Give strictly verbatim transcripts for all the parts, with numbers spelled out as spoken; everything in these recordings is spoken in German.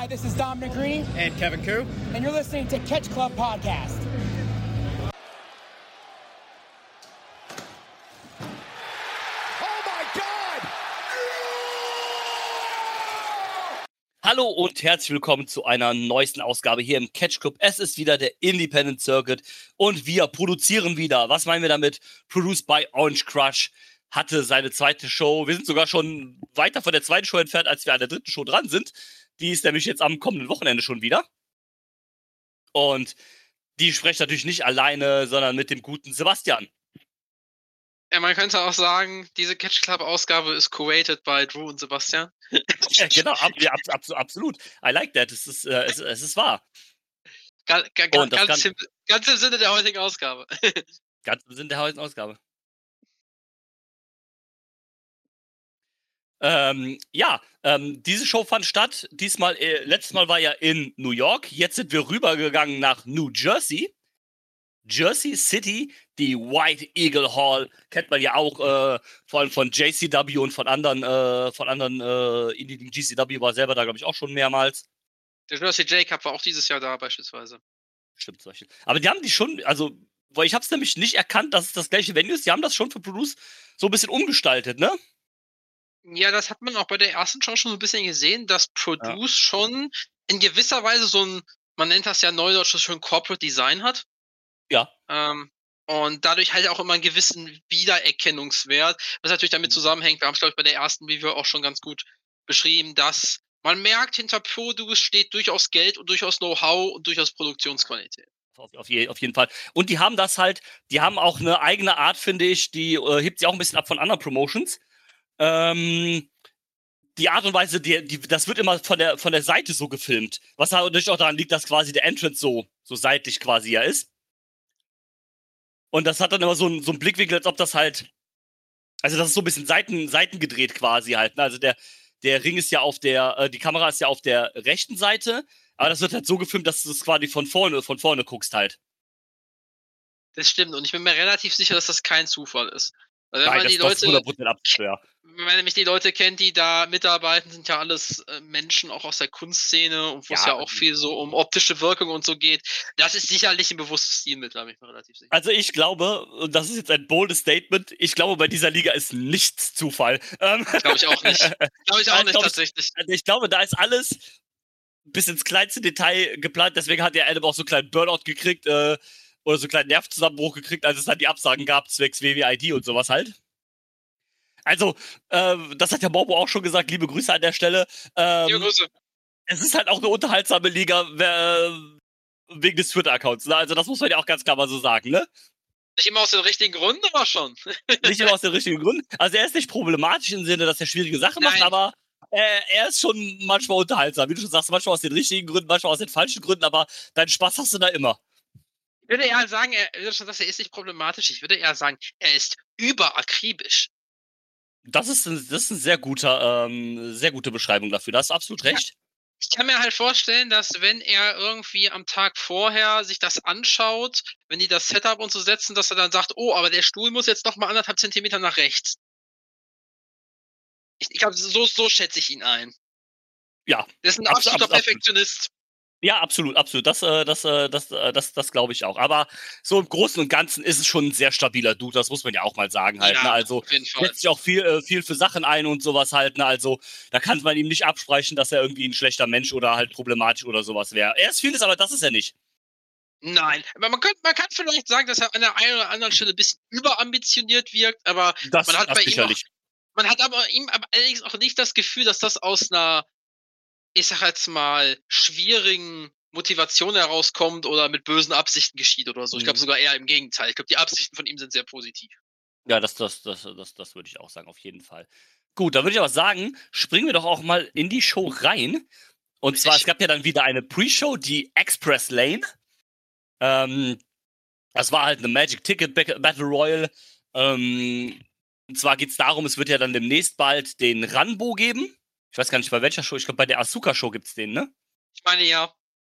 Hi, this is Dominic Green. And Kevin Koo. And you're listening to Catch Club Podcast. Hallo und herzlich willkommen zu einer neuesten Ausgabe hier im Catch Club. Es ist wieder der Independent Circuit und wir produzieren wieder. Was meinen wir damit? Produced by Orange Crush hatte seine zweite Show. Wir sind sogar schon weiter von der zweiten Show entfernt, als wir an der dritten Show dran sind. Die ist nämlich jetzt am kommenden Wochenende schon wieder. Und die spreche natürlich nicht alleine, sondern mit dem guten Sebastian. Ja, man könnte auch sagen, diese Catch Club-Ausgabe ist curated by Drew und Sebastian. Ja, genau, ab, ja, ab, ab, absolut. I like that. Es ist, äh, es, es ist wahr. Ga, ga, ga, ganz, im, ganz im Sinne der heutigen Ausgabe. Ganz im Sinne der heutigen Ausgabe. Ähm, ja, ähm, diese Show fand statt. Diesmal, äh, letztes Mal war ja in New York. Jetzt sind wir rübergegangen nach New Jersey. Jersey City, die White Eagle Hall, kennt man ja auch, äh, vor allem von J C W und von anderen, äh, von anderen, äh, Indie G C W war selber da, glaube ich, auch schon mehrmals. Der Jersey J-Cup war auch dieses Jahr da, beispielsweise. Stimmt, solche. Aber die haben die schon, also, weil ich habe es nämlich nicht erkannt, dass es das gleiche Venue ist. Die haben das schon für Produce so ein bisschen umgestaltet, ne? Ja, das hat man auch bei der ersten Show schon so ein bisschen gesehen, dass Produce ja. schon in gewisser Weise so ein, man nennt das ja neudeutsch schon Corporate Design hat. Ja. Ähm, und dadurch halt auch immer einen gewissen Wiedererkennungswert, was natürlich damit zusammenhängt. Wir haben es, glaube ich, bei der ersten Review auch schon ganz gut beschrieben, dass man merkt, hinter Produce steht durchaus Geld und durchaus Know-how und durchaus Produktionsqualität. Auf, auf, je, auf jeden Fall. Und die haben das halt, die haben auch eine eigene Art, finde ich, die äh, hebt sich auch ein bisschen ab von anderen Promotions. Ähm, die Art und Weise, die, die, das wird immer von der, von der Seite so gefilmt. Was natürlich auch daran liegt, dass quasi der Entrance so, so seitlich quasi ja ist. Und das hat dann immer so einen so einen Blickwinkel, als ob das halt, also das ist so ein bisschen Seiten, seitengedreht quasi halt. Ne? Also der, der Ring ist ja auf der, äh, die Kamera ist ja auf der rechten Seite, aber das wird halt so gefilmt, dass du es quasi von vorne, von vorne guckst halt. Das stimmt und ich bin mir relativ sicher, dass das kein Zufall ist. Also wenn Nein, man das, die das Leute, ist hundert Prozent abschwer. Wenn man nämlich die Leute kennt, die da mitarbeiten, sind ja alles äh, Menschen auch aus der Kunstszene und wo es ja, ja auch viel so um optische Wirkung und so geht. Das ist sicherlich ein bewusstes Stilmittel, da bin ich mir relativ sicher. Also ich glaube, und das ist jetzt ein boldes Statement, ich glaube, bei dieser Liga ist nichts Zufall. Ähm, glaube ich auch nicht. Glaube ich auch nicht, tatsächlich. Ich, also ich glaube, da ist alles bis ins kleinste Detail geplant, deswegen hat der Adam auch so einen kleinen Burnout gekriegt, äh, oder so einen kleinen Nervenzusammenbruch gekriegt, als es dann die Absagen gab, zwecks W W I D und sowas halt. Also, äh, das hat der Morbo auch schon gesagt, liebe Grüße an der Stelle. Ähm, liebe Grüße. Es ist halt auch eine unterhaltsame Liga äh, wegen des Twitter-Accounts. Ne? Also das muss man ja auch ganz klar mal so sagen, ne? Nicht immer aus den richtigen Gründen, aber schon. Nicht immer aus den richtigen Gründen. Also er ist nicht problematisch im Sinne, dass er schwierige Sachen Nein. macht, aber äh, er ist schon manchmal unterhaltsam. Wie du schon sagst, manchmal aus den richtigen Gründen, manchmal aus den falschen Gründen, aber deinen Spaß hast du da immer. Ich würde eher sagen, er, er ist nicht problematisch. Ich würde eher sagen, er ist überakribisch. Das ist ein, das ist ein sehr guter, ähm, sehr gute Beschreibung dafür. Da hast du absolut recht. Ja. Ich kann mir halt vorstellen, dass wenn er irgendwie am Tag vorher sich das anschaut, wenn die das Setup und so setzen, dass er dann sagt, oh, aber der Stuhl muss jetzt noch mal anderthalb Zentimeter nach rechts. Ich, ich glaube, so, so schätze ich ihn ein. Ja. Der ist ein abs- absoluter abs- Perfektionist. Ja, absolut, absolut. Das, äh, das, äh, das, äh, das, das glaube ich auch. Aber so im Großen und Ganzen ist es schon ein sehr stabiler Dude, das muss man ja auch mal sagen halt. Ja, ne? Also auf jeden Fall. setzt sich auch viel, äh, viel für Sachen ein und sowas halt. Ne? Also da kann man ihm nicht absprechen, dass er irgendwie ein schlechter Mensch oder halt problematisch oder sowas wäre. Er ist vieles, aber das ist er nicht. Nein, aber man, könnte, man kann vielleicht sagen, dass er an der einen oder anderen Stelle ein bisschen überambitioniert wirkt, aber Das, man hat das bei ihm sicherlich. auch, man hat aber ihm aber allerdings auch nicht das Gefühl, dass das aus einer, ich sag jetzt mal, schwierigen Motivation herauskommt oder mit bösen Absichten geschieht oder so. Ich glaube Mhm. sogar eher im Gegenteil. Ich glaube, die Absichten von ihm sind sehr positiv. Ja, das, das, das, das, das würde ich auch sagen, auf jeden Fall. Gut, dann würde ich aber sagen, springen wir doch auch mal in die Show rein. Und zwar, es gab ja dann wieder eine Pre-Show, die Express Lane. Ähm, das war halt eine Magic Ticket Battle Royal. Ähm, und zwar geht es darum, es wird ja dann demnächst bald den Ranbo geben. Ich weiß gar nicht, bei welcher Show. Ich glaube, bei der Asuka-Show gibt es den, ne? Ich meine ja.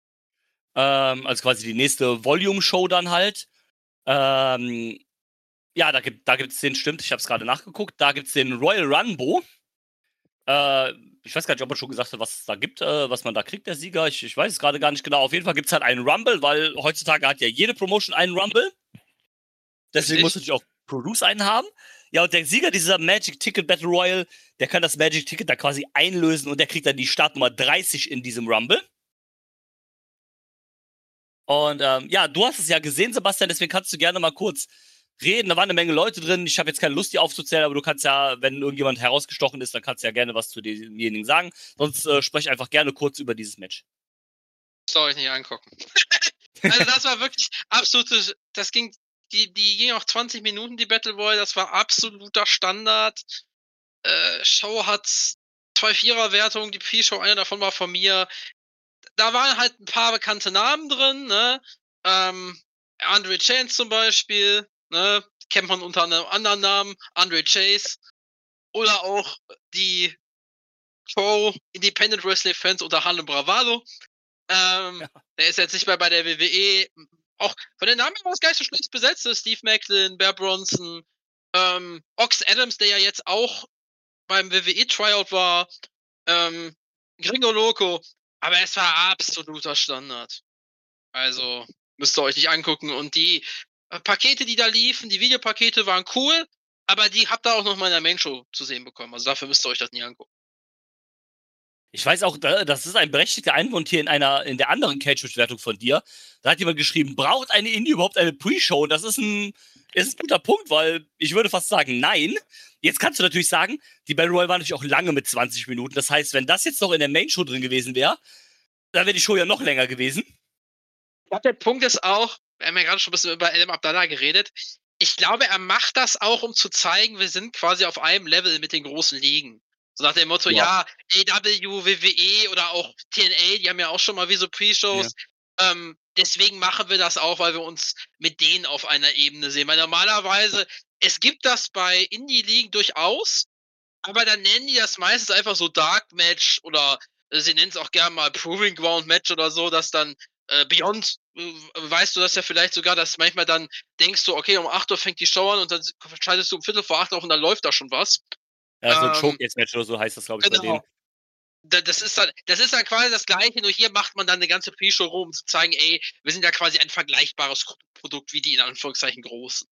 Ähm, also quasi die nächste Volume-Show dann halt. Ähm, ja, da gibt da gibt's den, stimmt, ich habe es gerade nachgeguckt. Da gibt es den Royal Ranbo. Äh, ich weiß gar nicht, ob er schon gesagt hat, was es da gibt, äh, was man da kriegt, der Sieger. Ich, ich weiß es gerade gar nicht genau. Auf jeden Fall gibt es halt einen Rumble, weil heutzutage hat ja jede Promotion einen Rumble. Deswegen muss natürlich auch Produce einen haben. Ja, und der Sieger dieser Magic Ticket Battle Royale, der kann das Magic Ticket da quasi einlösen und der kriegt dann die Startnummer dreißig in diesem Rumble. Und ähm, ja, du hast es ja gesehen, Sebastian, deswegen kannst du gerne mal kurz reden. Da waren eine Menge Leute drin. Ich habe jetzt keine Lust, die aufzuzählen, aber du kannst ja, wenn irgendjemand herausgestochen ist, dann kannst du ja gerne was zu demjenigen sagen. Sonst äh, spreche einfach gerne kurz über dieses Match. Das soll ich nicht angucken. Also das war wirklich absolutes, das ging, die, die ging auch zwanzig Minuten, die Battle Royale, das war absoluter Standard. Äh, Show hat zwei Vierer-Wertungen, die Pre-Show, eine davon war von mir. Da waren halt ein paar bekannte Namen drin, ne? Ähm, Andre Chance zum Beispiel, ne? Kennt man unter einem anderen Namen, Andre Chase. Oder auch die Pro Independent Wrestling Fans unter Harlem Bravado. Ähm, ja. Der ist jetzt nicht mehr bei der W W E. Auch von den Namen war es gar nicht so schlecht besetzt. Steve Macklin, Bear Bronson, ähm, Ox Adams, der ja jetzt auch beim W W E-Tryout war, ähm, Gringo Loco. Aber es war absoluter Standard. Also müsst ihr euch nicht angucken. Und die äh, Pakete, die da liefen, die Videopakete waren cool, aber die habt ihr auch noch mal in der Main-Show zu sehen bekommen. Also dafür müsst ihr euch das nie angucken. Ich weiß auch, das ist ein berechtigter Einwand hier in einer, in der anderen Cage-Wertung von dir. Da hat jemand geschrieben, braucht eine Indie überhaupt eine Pre-Show? Das ist ein, ist ein guter Punkt, weil ich würde fast sagen, nein. Jetzt kannst du natürlich sagen, die Battle Royale war natürlich auch lange mit zwanzig Minuten. Das heißt, wenn das jetzt noch in der Main-Show drin gewesen wäre, dann wäre die Show ja noch länger gewesen. Ich glaube, der Punkt ist auch, wir haben ja gerade schon ein bisschen über Adam Abdallah geredet. Ich glaube, er macht das auch, um zu zeigen, wir sind quasi auf einem Level mit den großen Ligen. So nach dem Motto, ja, ja A W, W W E oder auch T N A, die haben ja auch schon mal wie so Pre-Shows. Ja. Ähm, deswegen machen wir das auch, weil wir uns mit denen auf einer Ebene sehen. Weil normalerweise, es gibt das bei Indie-Ligen durchaus, aber dann nennen die das meistens einfach so Dark Match oder äh, sie nennen es auch gerne mal Proving Ground Match oder so, dass dann äh, Beyond, äh, weißt du das ja vielleicht sogar, dass manchmal dann denkst du, okay, um acht Uhr fängt die Show an und dann schaltest du um Viertel vor acht auf und dann läuft da schon was. Ja, so ein Choke-Match oder so heißt das, glaube ich, genau. Bei denen. Das ist, dann, das ist dann quasi das Gleiche, nur hier macht man dann eine ganze Pre-Show rum, um zu zeigen, ey, wir sind ja quasi ein vergleichbares Produkt wie die in Anführungszeichen Großen.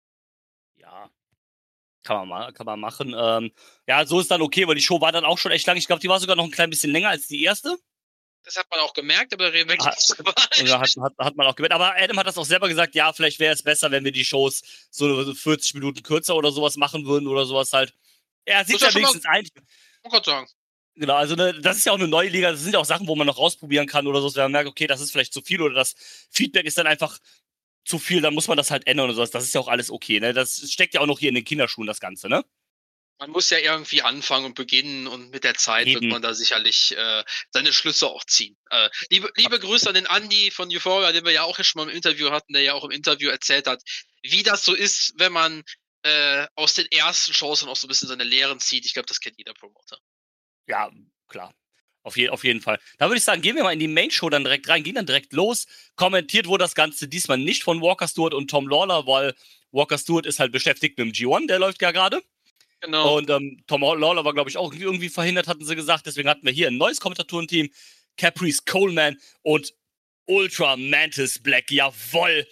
Ja, kann man, mal, kann man machen. Ähm, ja, so ist dann okay, weil die Show war dann auch schon echt lang. Ich glaube, die war sogar noch ein klein bisschen länger als die erste. Das hat man auch gemerkt, aber reden wir hat, ja, hat, hat, hat man auch gemerkt. Aber Adam hat das auch selber gesagt, ja, vielleicht wäre es besser, wenn wir die Shows so vierzig Minuten kürzer oder sowas machen würden oder sowas halt. Er sieht ja wenigstens ein. Ich kann sagen. Genau, also ne, das ist ja auch eine neue Liga, das sind ja auch Sachen, wo man noch rausprobieren kann oder so, wenn man merkt, okay, das ist vielleicht zu viel oder das Feedback ist dann einfach zu viel, dann muss man das halt ändern oder sowas. Das ist ja auch alles okay, ne? Das steckt ja auch noch hier in den Kinderschuhen, das Ganze, ne? Man muss ja irgendwie anfangen und beginnen und mit der Zeit Eben. wird man da sicherlich äh, seine Schlüsse auch ziehen. Äh, liebe, liebe Grüße an den Andi von Euphoria, den wir ja auch schon mal im Interview hatten, der ja auch im Interview erzählt hat, wie das so ist, wenn man äh, aus den ersten Shows und auch so ein bisschen seine Lehren zieht. Ich glaube, das kennt jeder Promoter. Ja, klar. Auf, je, auf jeden Fall. Da würde ich sagen, gehen wir mal in die Main-Show dann direkt rein, gehen dann direkt los. Kommentiert wurde das Ganze diesmal nicht von Walker Stewart und Tom Lawler, weil Walker Stewart ist halt beschäftigt mit dem G eins, der läuft ja gerade. Genau. Und ähm, Tom Lawler war, glaube ich, auch irgendwie verhindert, hatten sie gesagt. Deswegen hatten wir hier ein neues Kommentatorenteam. Caprice Coleman und Ultra Mantis Black. Jawoll.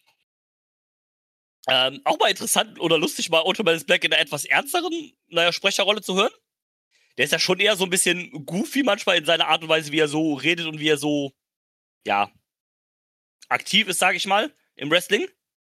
Ähm, auch mal interessant oder lustig, mal Ultra Mantis Black in einer etwas ernsteren, naja, Sprecherrolle zu hören. Der ist ja schon eher so ein bisschen goofy manchmal in seiner Art und Weise, wie er so redet und wie er so, ja, aktiv ist, sage ich mal, im Wrestling.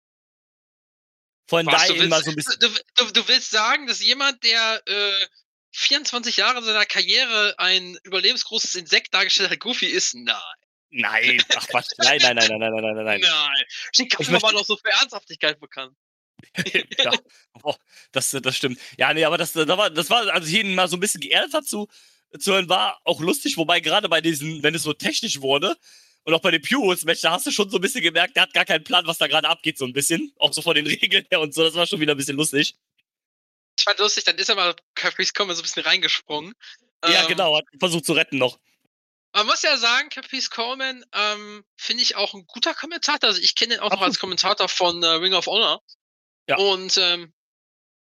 Von daher immer so ein bisschen. Du, du, du willst sagen, dass jemand, der äh, vierundzwanzig Jahre seiner Karriere ein überlebensgroßes Insekt dargestellt hat, Goofy ist? Nein. Nein, ach Quatsch. Nein, nein, nein, nein, nein, nein, nein, nein. Nein. Chicago war doch so für Ernsthaftigkeit bekannt. Ja, oh, das, das stimmt. Ja, nee, aber das, das war, das war, also jeden mal so ein bisschen geerdet dazu zu hören, war auch lustig, wobei gerade bei diesen, wenn es so technisch wurde und auch bei den Puros-Match, da hast du schon so ein bisschen gemerkt, der hat gar keinen Plan, was da gerade abgeht, so ein bisschen. Auch so von den Regeln her und so, das war schon wieder ein bisschen lustig. Ich fand lustig, dann ist er mal Caprice Coleman so ein bisschen reingesprungen. Ja, ähm, genau, hat versucht zu retten noch. Man muss ja sagen, Caprice Coleman ähm, finde ich auch ein guter Kommentator. Also ich kenne ihn auch noch als Kommentator von äh, Ring of Honor. Ja. Und ähm,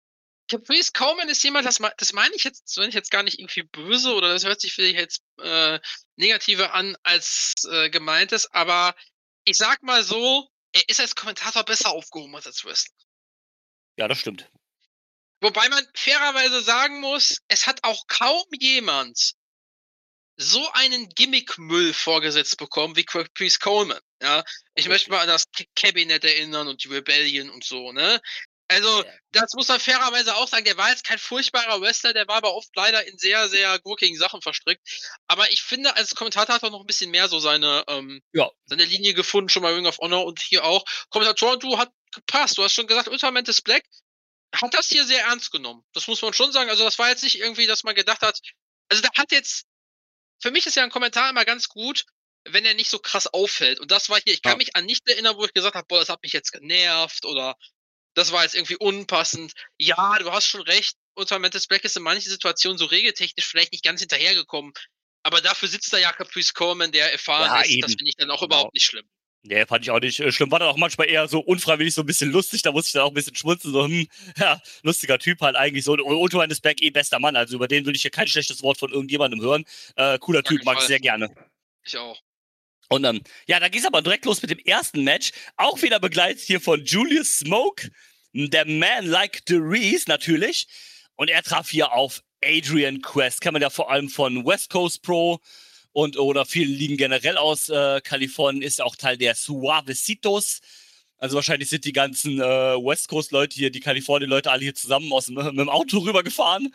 Caprice Coleman ist jemand, das, das meine ich jetzt, das meine ich jetzt gar nicht irgendwie böse oder das hört sich vielleicht jetzt äh, negativer an, als äh, gemeint ist, aber ich sag mal so, er ist als Kommentator besser aufgehoben als als Wrestler. Ja, das stimmt. Wobei man fairerweise sagen muss, es hat auch kaum jemand so einen Gimmick-Müll vorgesetzt bekommen wie Caprice Coleman. Ja, ich Richtig. möchte mal an das Cabinet erinnern und die Rebellion und so, ne? Also, Ja. das muss man fairerweise auch sagen, der war jetzt kein furchtbarer Wrestler, der war aber oft leider in sehr, sehr gurkigen Sachen verstrickt. Aber ich finde, als Kommentator hat er noch ein bisschen mehr so seine, ähm, Ja. seine Linie gefunden, schon mal Ring of Honor und hier auch. Kommentatoren, du hat gepasst. Du hast schon gesagt, Ultramantis Black hat das hier sehr ernst genommen. Das muss man schon sagen. Also, das war jetzt nicht irgendwie, dass man gedacht hat, also, da hat jetzt, für mich ist ja ein Kommentar immer ganz gut, wenn er nicht so krass auffällt. Und das war hier, ich kann Ja. mich an nichts erinnern, wo ich gesagt habe, boah, das hat mich jetzt genervt oder das war jetzt irgendwie unpassend. Ja, du hast schon recht. Ultramantis Black ist in manchen Situationen so regeltechnisch vielleicht nicht ganz hinterhergekommen. Aber dafür sitzt da ja Caprice Coleman, der erfahren Ja, ist. eben. Das finde ich dann auch Genau. überhaupt nicht schlimm. Nee, fand ich auch nicht äh, schlimm. War dann auch manchmal eher so unfreiwillig so ein bisschen lustig. Da musste ich dann auch ein bisschen schmunzeln. So, hm, ja, lustiger Typ halt eigentlich so. Und Ultramantis Black eh bester Mann. Also über den würde ich hier kein schlechtes Wort von irgendjemandem hören. Äh, cooler Gar Typ, keinen mag ich Fall. sehr gerne. Ich auch. Und ähm, ja, da ging es aber direkt los mit dem ersten Match. Auch wieder begleitet hier von Julius Smoke. Der Man Like the Reese natürlich. Und er traf hier auf Adrian Quest. Kann man ja vor allem von West Coast Pro und oder viele Ligen generell aus äh, Kalifornien, ist auch Teil der Suavecitos. Also wahrscheinlich sind die ganzen äh, West Coast Leute hier, die Kalifornien-Leute alle hier zusammen aus dem, mit dem Auto rübergefahren.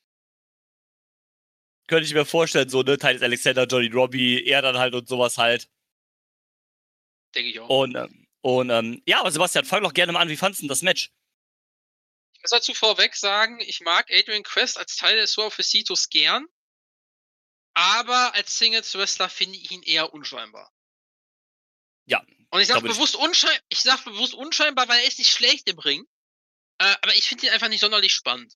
Könnte ich mir vorstellen, so, ne, Titus Alexander, Johnny Robbie, er dann halt und sowas halt. Denke ich auch. Und, ähm, und ähm, ja, aber Sebastian, fang doch gerne mal an, wie fandst du das Match? Ich muss dazu vorweg sagen, ich mag Adrian Quest als Teil des Suavecitos gern, aber als Singles-Wrestler finde ich ihn eher unscheinbar. Ja. Und ich sage Da bin ich- bewusst, unschein ich sag bewusst unscheinbar, weil er ist nicht schlecht im Ring. Äh, aber ich finde ihn einfach nicht sonderlich spannend.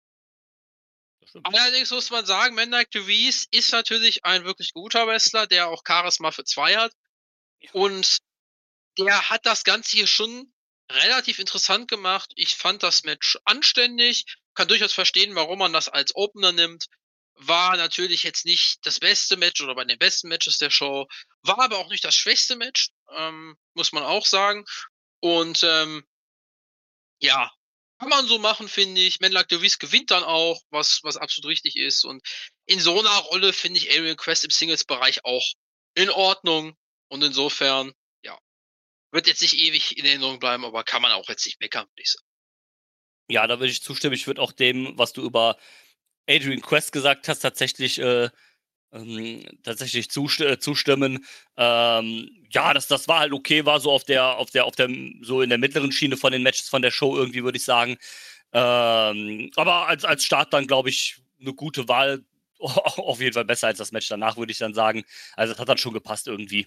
Das stimmt. Allerdings muss man sagen, Man Like the Reese ist natürlich ein wirklich guter Wrestler, der auch Charisma für zwei hat. Und der hat das Ganze hier schon relativ interessant gemacht. Ich fand das Match anständig, kann durchaus verstehen, warum man das als Opener nimmt. War natürlich jetzt nicht das beste Match oder bei den besten Matches der Show, war aber auch nicht das schwächste Match, ähm, muss man auch sagen. Und ähm, ja, kann man so machen, finde ich. Man Like the Reese gewinnt dann auch, was, was absolut richtig ist. Und in so einer Rolle finde ich Adrian Quest im Singles-Bereich auch in Ordnung. Und insofern, ja, wird jetzt nicht ewig in Erinnerung bleiben, aber kann man auch jetzt nicht meckern, würde ich sagen. Ja, da würde ich zustimmen. Ich würde auch dem, was du über Adrian Quest gesagt hast, tatsächlich, äh, ähm, tatsächlich zust äh, zustimmen. Ähm, ja, das, das war halt okay, war so auf der, auf der, auf der, so in der mittleren Schiene von den Matches von der Show irgendwie, würde ich sagen. Ähm, aber als, als Start dann, glaube ich, eine gute Wahl. Auf jeden Fall besser als das Match danach, würde ich dann sagen. Also, das hat dann schon gepasst irgendwie.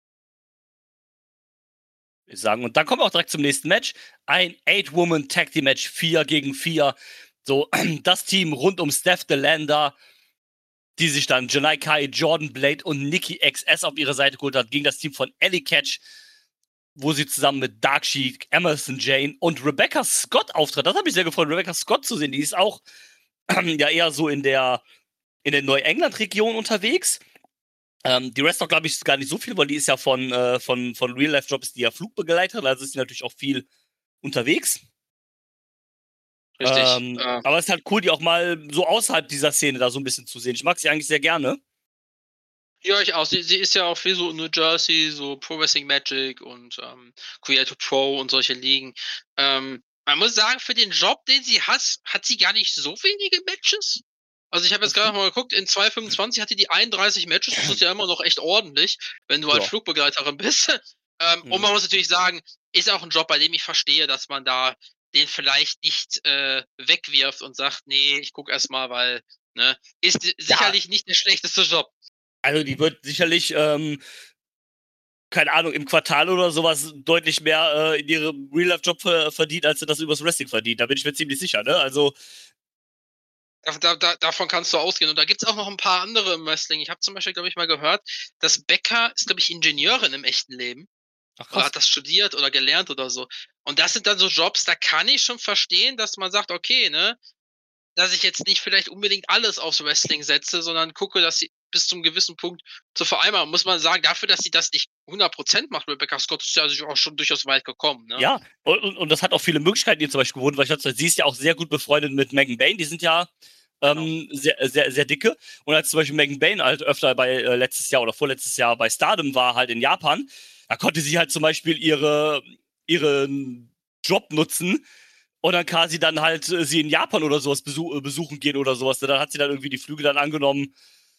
Ich sagen. Und dann kommen wir auch direkt zum nächsten Match. Ein Eight-Woman-Tag-Team-Match, vier gegen vier. So, das Team rund um Steph DeLander, die sich dann Janai Kai, Jordan Blade und Nikki X S auf ihre Seite geholt hat, gegen das Team von Ellie Catch, wo sie zusammen mit Dark Sheik, Emerson Jane und Rebecca Scott auftritt. Das hat mich sehr gefreut, Rebecca Scott zu sehen. Die ist auch ja eher so in der, in der Neuengland-Region unterwegs. Ähm, die Rest noch, glaube ich, gar nicht so viel, weil die ist ja von, äh, von, von Real Life Jobs, die ja Flugbegleiterin, also ist sie natürlich auch viel unterwegs. Richtig. Ähm, äh, aber es ist halt cool, die auch mal so außerhalb dieser Szene da so ein bisschen zu sehen. Ich mag sie eigentlich sehr gerne. ja, ich auch. Sie, sie ist ja auch viel so in New Jersey, so Pro Wrestling Magic und ähm, Creative Pro und solche Ligen. Ähm, man muss sagen, für den Job, den sie hat, hat sie gar nicht so wenige Matches. Also ich habe jetzt gerade mal geguckt, in zwei fünfundzwanzig hatte die einunddreißig Matches, das ist ja immer noch echt ordentlich, wenn du Ja. als Flugbegleiterin bist. ähm, Mhm. Und man muss natürlich sagen, ist auch ein Job, bei dem ich verstehe, dass man da den vielleicht nicht äh, wegwirft und sagt, nee, ich guck erst mal, weil, ne, ist sicherlich nicht der schlechteste Job. Also die wird sicherlich, ähm, keine Ahnung, im Quartal oder sowas deutlich mehr äh, in ihrem Real-Life-Job ver verdient, als sie das übers Wrestling verdient. Da bin ich mir ziemlich sicher, ne? Also, Da, da, da, davon kannst du ausgehen. Und da gibt's auch noch ein paar andere im Wrestling. Ich habe zum Beispiel, glaube ich, mal gehört, dass Becca ist, glaube ich, Ingenieurin im echten Leben. Ach, oder krass. hat das studiert oder gelernt oder so. Und das sind dann so Jobs, da kann ich schon verstehen, dass man sagt, okay, ne, dass ich jetzt nicht vielleicht unbedingt alles aufs Wrestling setze, sondern gucke, dass sie bis zum gewissen Punkt zu vereinbaren. Muss man sagen, dafür, dass sie das nicht hundert Prozent macht, Rebecca Scott ist ja also auch schon durchaus weit gekommen, ne? Ja, und, und, und das hat auch viele Möglichkeiten, ihr zum Beispiel gewonnen, weil ich dachte, sie ist ja auch sehr gut befreundet mit Megan Bayne, die sind ja ähm, Genau. sehr, sehr, sehr dicke. Und als zum Beispiel Megan Bayne halt öfter bei äh, letztes Jahr oder vorletztes Jahr bei Stardom war, halt in Japan, da konnte sie halt zum Beispiel ihre, ihren Job nutzen und dann quasi dann halt äh, sie in Japan oder sowas besuch, äh, besuchen gehen oder sowas. Dann hat sie dann irgendwie die Flüge dann angenommen,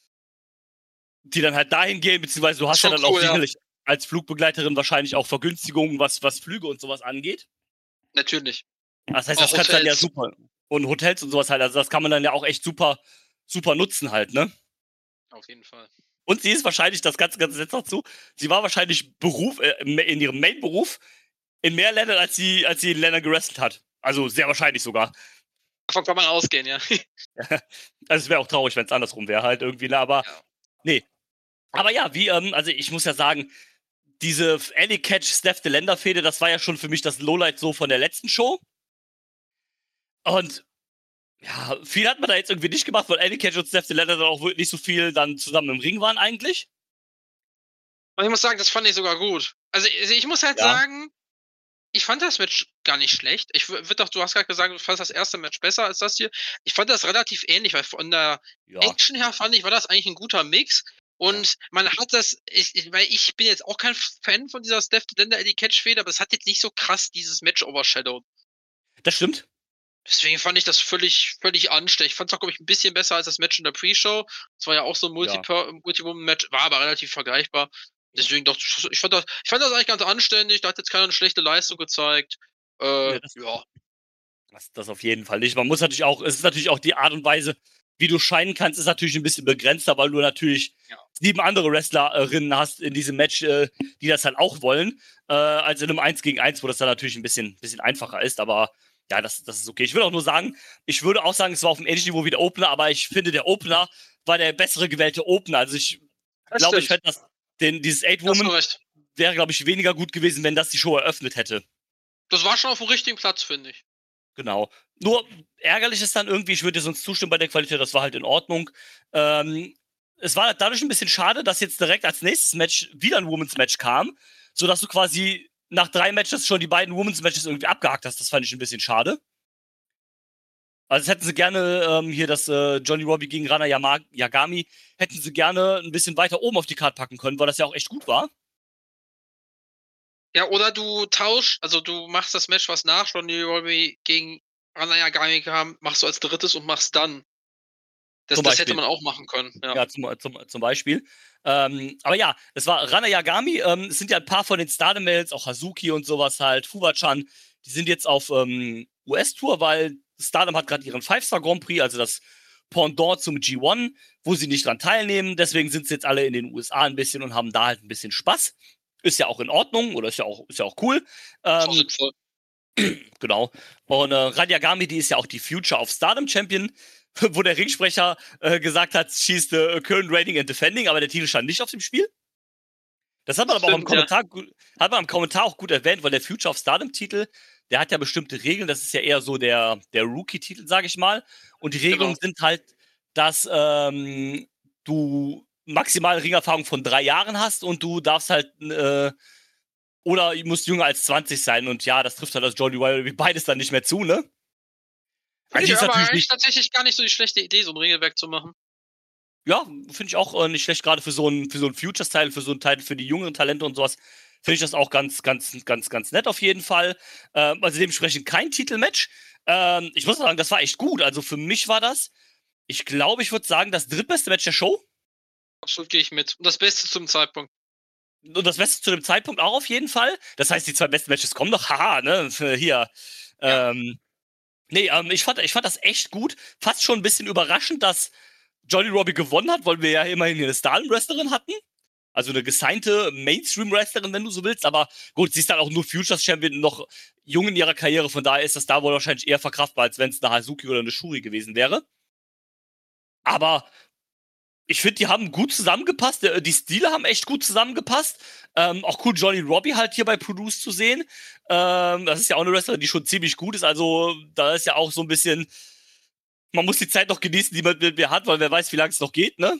die dann halt dahin gehen, beziehungsweise du hast ja Schon dann auch cool, ja. sicherlich als Flugbegleiterin wahrscheinlich auch Vergünstigungen, was, was Flüge und sowas angeht. Natürlich. Das heißt, Auch das kannst du dann ja Hotels. super. Und Hotels und sowas halt, also das kann man dann ja auch echt super, super nutzen halt, ne? Auf jeden Fall. Und sie ist wahrscheinlich, das ganze, ganze Setz dazu, sie war wahrscheinlich Beruf, äh, in ihrem Main-Beruf in mehr Ländern, als sie, als sie in Ländern gewrestelt hat. Also sehr wahrscheinlich sogar. Davon kann man ausgehen, ja. Also es wäre auch traurig, wenn es andersrum wäre halt irgendwie, ne? Aber Ja. nee. Aber ja, wie, ähm, also ich muss ja sagen, diese Alley Catch Steph de Länder Fehde, das war ja schon für mich das Lowlight so von der letzten Show. Und ja, viel hat man da jetzt irgendwie nicht gemacht, weil Alley Catch und Steph de Länder dann auch wirklich nicht so viel dann zusammen im Ring waren eigentlich. Und ich muss sagen, das fand ich sogar gut. Also, also ich muss halt Ja. sagen, ich fand das Match gar nicht schlecht. Ich würde doch, du hast gerade gesagt, du fandest das erste Match besser als das hier. Ich fand das relativ ähnlich, weil von der Ja. Action her fand ich, war das eigentlich ein guter Mix. Und man hat das, ich, ich, weil ich bin jetzt auch kein Fan von dieser Steph Länder Eddie Catch Feder, aber es hat jetzt nicht so krass dieses Match overshadowed. Das stimmt. Deswegen fand ich das völlig, völlig anständig. Ich fand es auch, glaube ich, ein bisschen besser als das Match in der Pre-Show. Das war ja auch so ein Multi-Woman-Match, war aber relativ vergleichbar. Deswegen doch, ich fand das, ich fand das eigentlich ganz anständig. Da hat jetzt keiner eine schlechte Leistung gezeigt. Äh, Ja, das, ja. das, das auf jeden Fall nicht. Man muss natürlich auch, es ist natürlich auch die Art und Weise, wie du scheinen kannst, ist natürlich ein bisschen begrenzter, weil du natürlich Ja. sieben andere Wrestlerinnen hast in diesem Match, äh, die das halt auch wollen, äh, als in einem eins gegen eins, wo das dann natürlich ein bisschen, bisschen einfacher ist, aber ja, das, das ist okay. Ich würde auch nur sagen, ich würde auch sagen, es war auf einem ähnlichen Niveau wie der Opener, aber ich finde, der Opener war der bessere gewählte Opener. Also ich Das glaube, ich stimmt. fände das, den, dieses Hast du Eight-Woman recht. wäre, glaube ich, weniger gut gewesen, wenn das die Show eröffnet hätte. Das war schon auf dem richtigen Platz, finde ich. Genau. Nur ärgerlich ist dann irgendwie, ich würde dir sonst zustimmen bei der Qualität, das war halt in Ordnung. Ähm, es war dadurch ein bisschen schade, dass jetzt direkt als nächstes Match wieder ein Women's Match kam, sodass du quasi nach drei Matches schon die beiden Women's Matches irgendwie abgehakt hast. Das fand ich ein bisschen schade. Also das hätten sie gerne ähm, hier das äh, Johnny Robbie gegen Rana Yama Yagami, hätten sie gerne ein bisschen weiter oben auf die Karte packen können, weil das ja auch echt gut war. Ja, oder du tauschst, also du machst das Match, was nach Johnny Robbie gegen Ranaya Gami kam, machst du als drittes und machst dann. Das, Zum das hätte Beispiel. man auch machen können. Ja, Ja, zum, zum, zum Beispiel. Ähm, aber ja, es war Rana Yagami. Ähm, es sind ja ein paar von den Stardom-Mails, auch Hazuki und sowas halt, Fuwa-chan, die sind jetzt auf ähm, U S-Tour, weil Stardom hat gerade ihren Five-Star Grand Prix, also das Pendant zum G eins, wo sie nicht dran teilnehmen. Deswegen sind sie jetzt alle in den U S A ein bisschen und haben da halt ein bisschen Spaß. Ist ja auch in Ordnung oder ist ja auch, ist ja auch cool. Ähm, sinnvoll. Genau. Und äh, Ranyagami, die ist ja auch die Future of Stardom Champion, wo der Ringsprecher äh, gesagt hat, she's the current reigning and defending, aber der Titel stand nicht auf dem Spiel. Das hat man aber auch im Stimmt, ja. Kommentar, gu- hat man im Kommentar auch gut erwähnt, weil der Future of Stardom Titel, der hat ja bestimmte Regeln. Das ist ja eher so der, der Rookie-Titel, sage ich mal. Und die Regelungen Genau. sind halt, dass ähm, du maximal Ringerfahrung von drei Jahren hast und du darfst halt äh, oder musst jünger als zwanzig sein. Und ja, das trifft halt das Johnny Wiley beides dann nicht mehr zu, ne? Finde Die ich ist aber natürlich eigentlich nicht, tatsächlich gar nicht so die schlechte Idee, so ein Regelwerk zu machen. ja, finde ich auch äh, nicht schlecht, gerade für so einen für so einen Futures-Teil, für so einen Teil für die jüngeren Talente und sowas, finde ich das auch ganz, ganz, ganz, ganz nett auf jeden Fall. Ähm, also dementsprechend kein Titelmatch. Ähm, ich muss sagen, das war echt gut. Also für mich war das, ich glaube, ich würde sagen, das drittbeste Match der Show. Absolut gehe ich mit. Und das Beste zum Zeitpunkt. Und das Beste zu dem Zeitpunkt auch auf jeden Fall. Das heißt, die zwei besten Matches kommen noch. Haha, ne? Hier. Ja. Ähm, nee, ähm, ich, fand, ich fand das echt gut. Fast schon ein bisschen überraschend, dass Johnny Robbie gewonnen hat, weil wir ja immerhin eine Stardom-Wrestlerin hatten. Also eine gesignte Mainstream-Wrestlerin, wenn du so willst. Aber gut, sie ist dann auch nur Futures-Champion, noch jung in ihrer Karriere. Von daher ist das da wohl wahrscheinlich eher verkraftbar, als wenn es eine Hazuki oder eine Shuri gewesen wäre. Aber ich finde, die haben gut zusammengepasst. Die Stile haben echt gut zusammengepasst. Ähm, auch cool, Johnny Robbie halt hier bei Produce zu sehen. Ähm, das ist ja auch eine Wrestlerin, die schon ziemlich gut ist. Also, da ist ja auch so ein bisschen, man muss die Zeit noch genießen, die man mit mir hat, weil wer weiß, wie lange es noch geht, ne?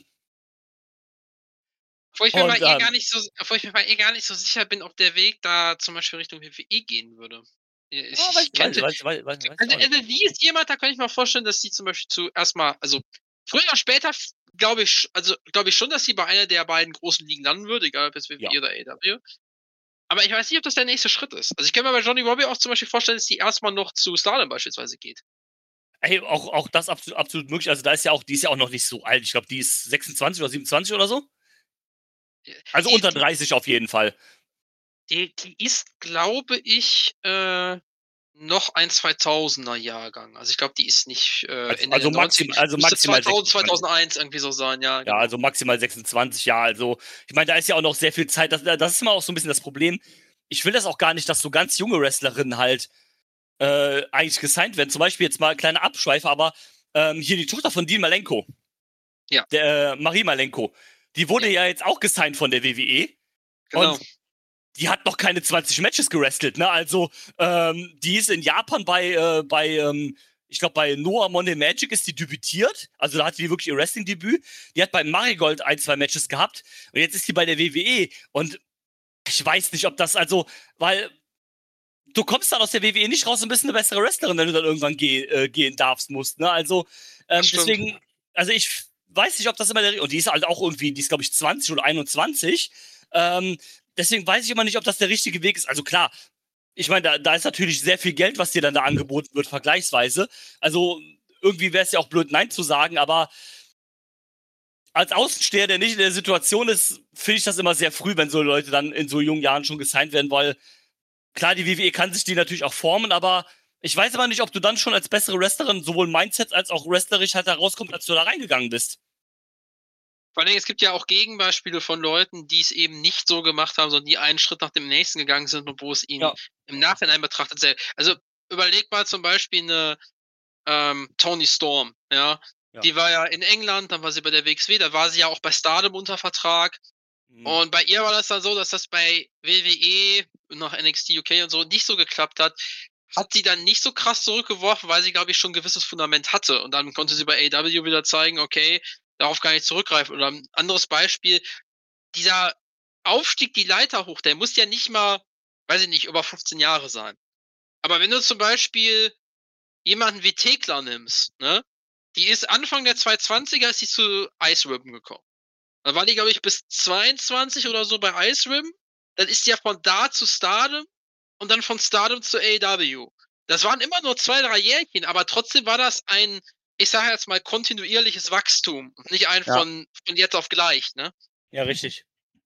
Obwohl ich mir Und, mal eh ähm, gar nicht so, obwohl ich mir mal eh gar nicht so sicher bin, ob der Weg da zum Beispiel Richtung W W E gehen würde. Ich, Ja, ich weiß, weiß, könnte, weiß, weiß, weiß, weiß ich also, auch nicht. also die ist jemand, da kann ich mir vorstellen, dass sie zum Beispiel zuerst mal, also früher oder später glaube ich, also glaube ich schon, dass sie bei einer der beiden großen Ligen landen würde, egal ob es W W E Ja. oder A E W. Aber ich weiß nicht, ob das der nächste Schritt ist. Also ich kann mir bei Johnny Robbie auch zum Beispiel vorstellen, dass die erstmal noch zu Stardom beispielsweise geht. Ey, auch, auch das absolut, absolut möglich. Also da ist ja auch, die ist ja auch noch nicht so alt. Ich glaube, die ist sechsundzwanzig oder siebenundzwanzig oder so. Also Die, unter dreißig auf jeden Fall. die, die ist, glaube ich, äh, noch ein zweitausender Jahrgang. Also ich glaube, die ist nicht äh, Also, Ende also, der neunziger. maxim, also Müsste maximal zweitausend, sechsundzwanzig. zweitausendeins irgendwie so sein, ja. Ja, Genau. also maximal sechsundzwanzig, ja. Also, ich meine, da ist ja auch noch sehr viel Zeit. Das, das ist immer auch so ein bisschen das Problem. Ich will das auch gar nicht, dass so ganz junge Wrestlerinnen halt äh, eigentlich gesigned werden. Zum Beispiel jetzt mal kleine Abschweife, aber ähm, hier die Tochter von Dean Malenko. Ja. Der äh, Marie Malenko. Die wurde Ja. ja jetzt auch gesigned von der W W E. Genau. Und die hat noch keine zwanzig Matches gewrestelt, ne? Also, ähm, die ist in Japan bei, äh, bei, ähm, ich glaube, bei Noah Monday Magic ist die debütiert. Also da hatte die wirklich ihr Wrestling-Debüt. Die hat bei Marigold ein, zwei Matches gehabt. Und jetzt ist die bei der W W E. Und ich weiß nicht, ob das, also, weil du kommst dann aus der W W E nicht raus und bist eine bessere Wrestlerin, wenn du dann irgendwann geh, äh, gehen darfst, musst, ne? Also, ähm, deswegen, also ich weiß nicht, ob das immer der, und die ist halt auch irgendwie, die ist, glaube ich, zwanzig oder einundzwanzig. Ähm, deswegen weiß ich immer nicht, ob das der richtige Weg ist. Also klar, ich meine, da, da ist natürlich sehr viel Geld, was dir dann da angeboten wird, vergleichsweise. Also irgendwie wäre es ja auch blöd, Nein zu sagen, aber als Außensteher, der nicht in der Situation ist, finde ich das immer sehr früh, wenn so Leute dann in so jungen Jahren schon gesigned werden, weil klar, die W W E kann sich die natürlich auch formen, aber ich weiß aber nicht, ob du dann schon als bessere Wrestlerin sowohl Mindset als auch wrestlerisch halt da rauskommst, als du da reingegangen bist. Vor allem, es gibt ja auch Gegenbeispiele von Leuten, die es eben nicht so gemacht haben, sondern die einen Schritt nach dem nächsten gegangen sind und wo es ihnen Ja. im Nachhinein betrachtet sehr. Also überleg mal zum Beispiel eine ähm, Toni Storm, ja? Ja. Die war ja in England, dann war sie bei der W X W, da war sie ja auch bei Stardom unter Vertrag. Mhm. Und bei ihr war das dann so, dass das bei W W E und nach N X T U K und so nicht so geklappt hat. Hat sie dann nicht so krass zurückgeworfen, weil sie, glaube ich, schon ein gewisses Fundament hatte. Und dann konnte sie bei A E W wieder zeigen, okay, darauf kann ich zurückgreifen. Oder ein anderes Beispiel, dieser Aufstieg die Leiter hoch, der muss ja nicht mal, weiß ich nicht, über fünfzehn Jahre sein. Aber wenn du zum Beispiel jemanden wie Thekla nimmst, ne, die ist Anfang der zweihundertzwanziger ist sie zu Ice Ribbon gekommen. Da war die, glaube ich, bis zweiundzwanzig oder so bei Ice Ribbon. Dann ist sie ja von da zu Stardom und dann von Stardom zu A E W. Das waren immer nur zwei, drei Jährchen, aber trotzdem war das ein, ich sage jetzt mal, kontinuierliches Wachstum. Und nicht ein Ja. von, von jetzt auf gleich, ne? Ja, richtig.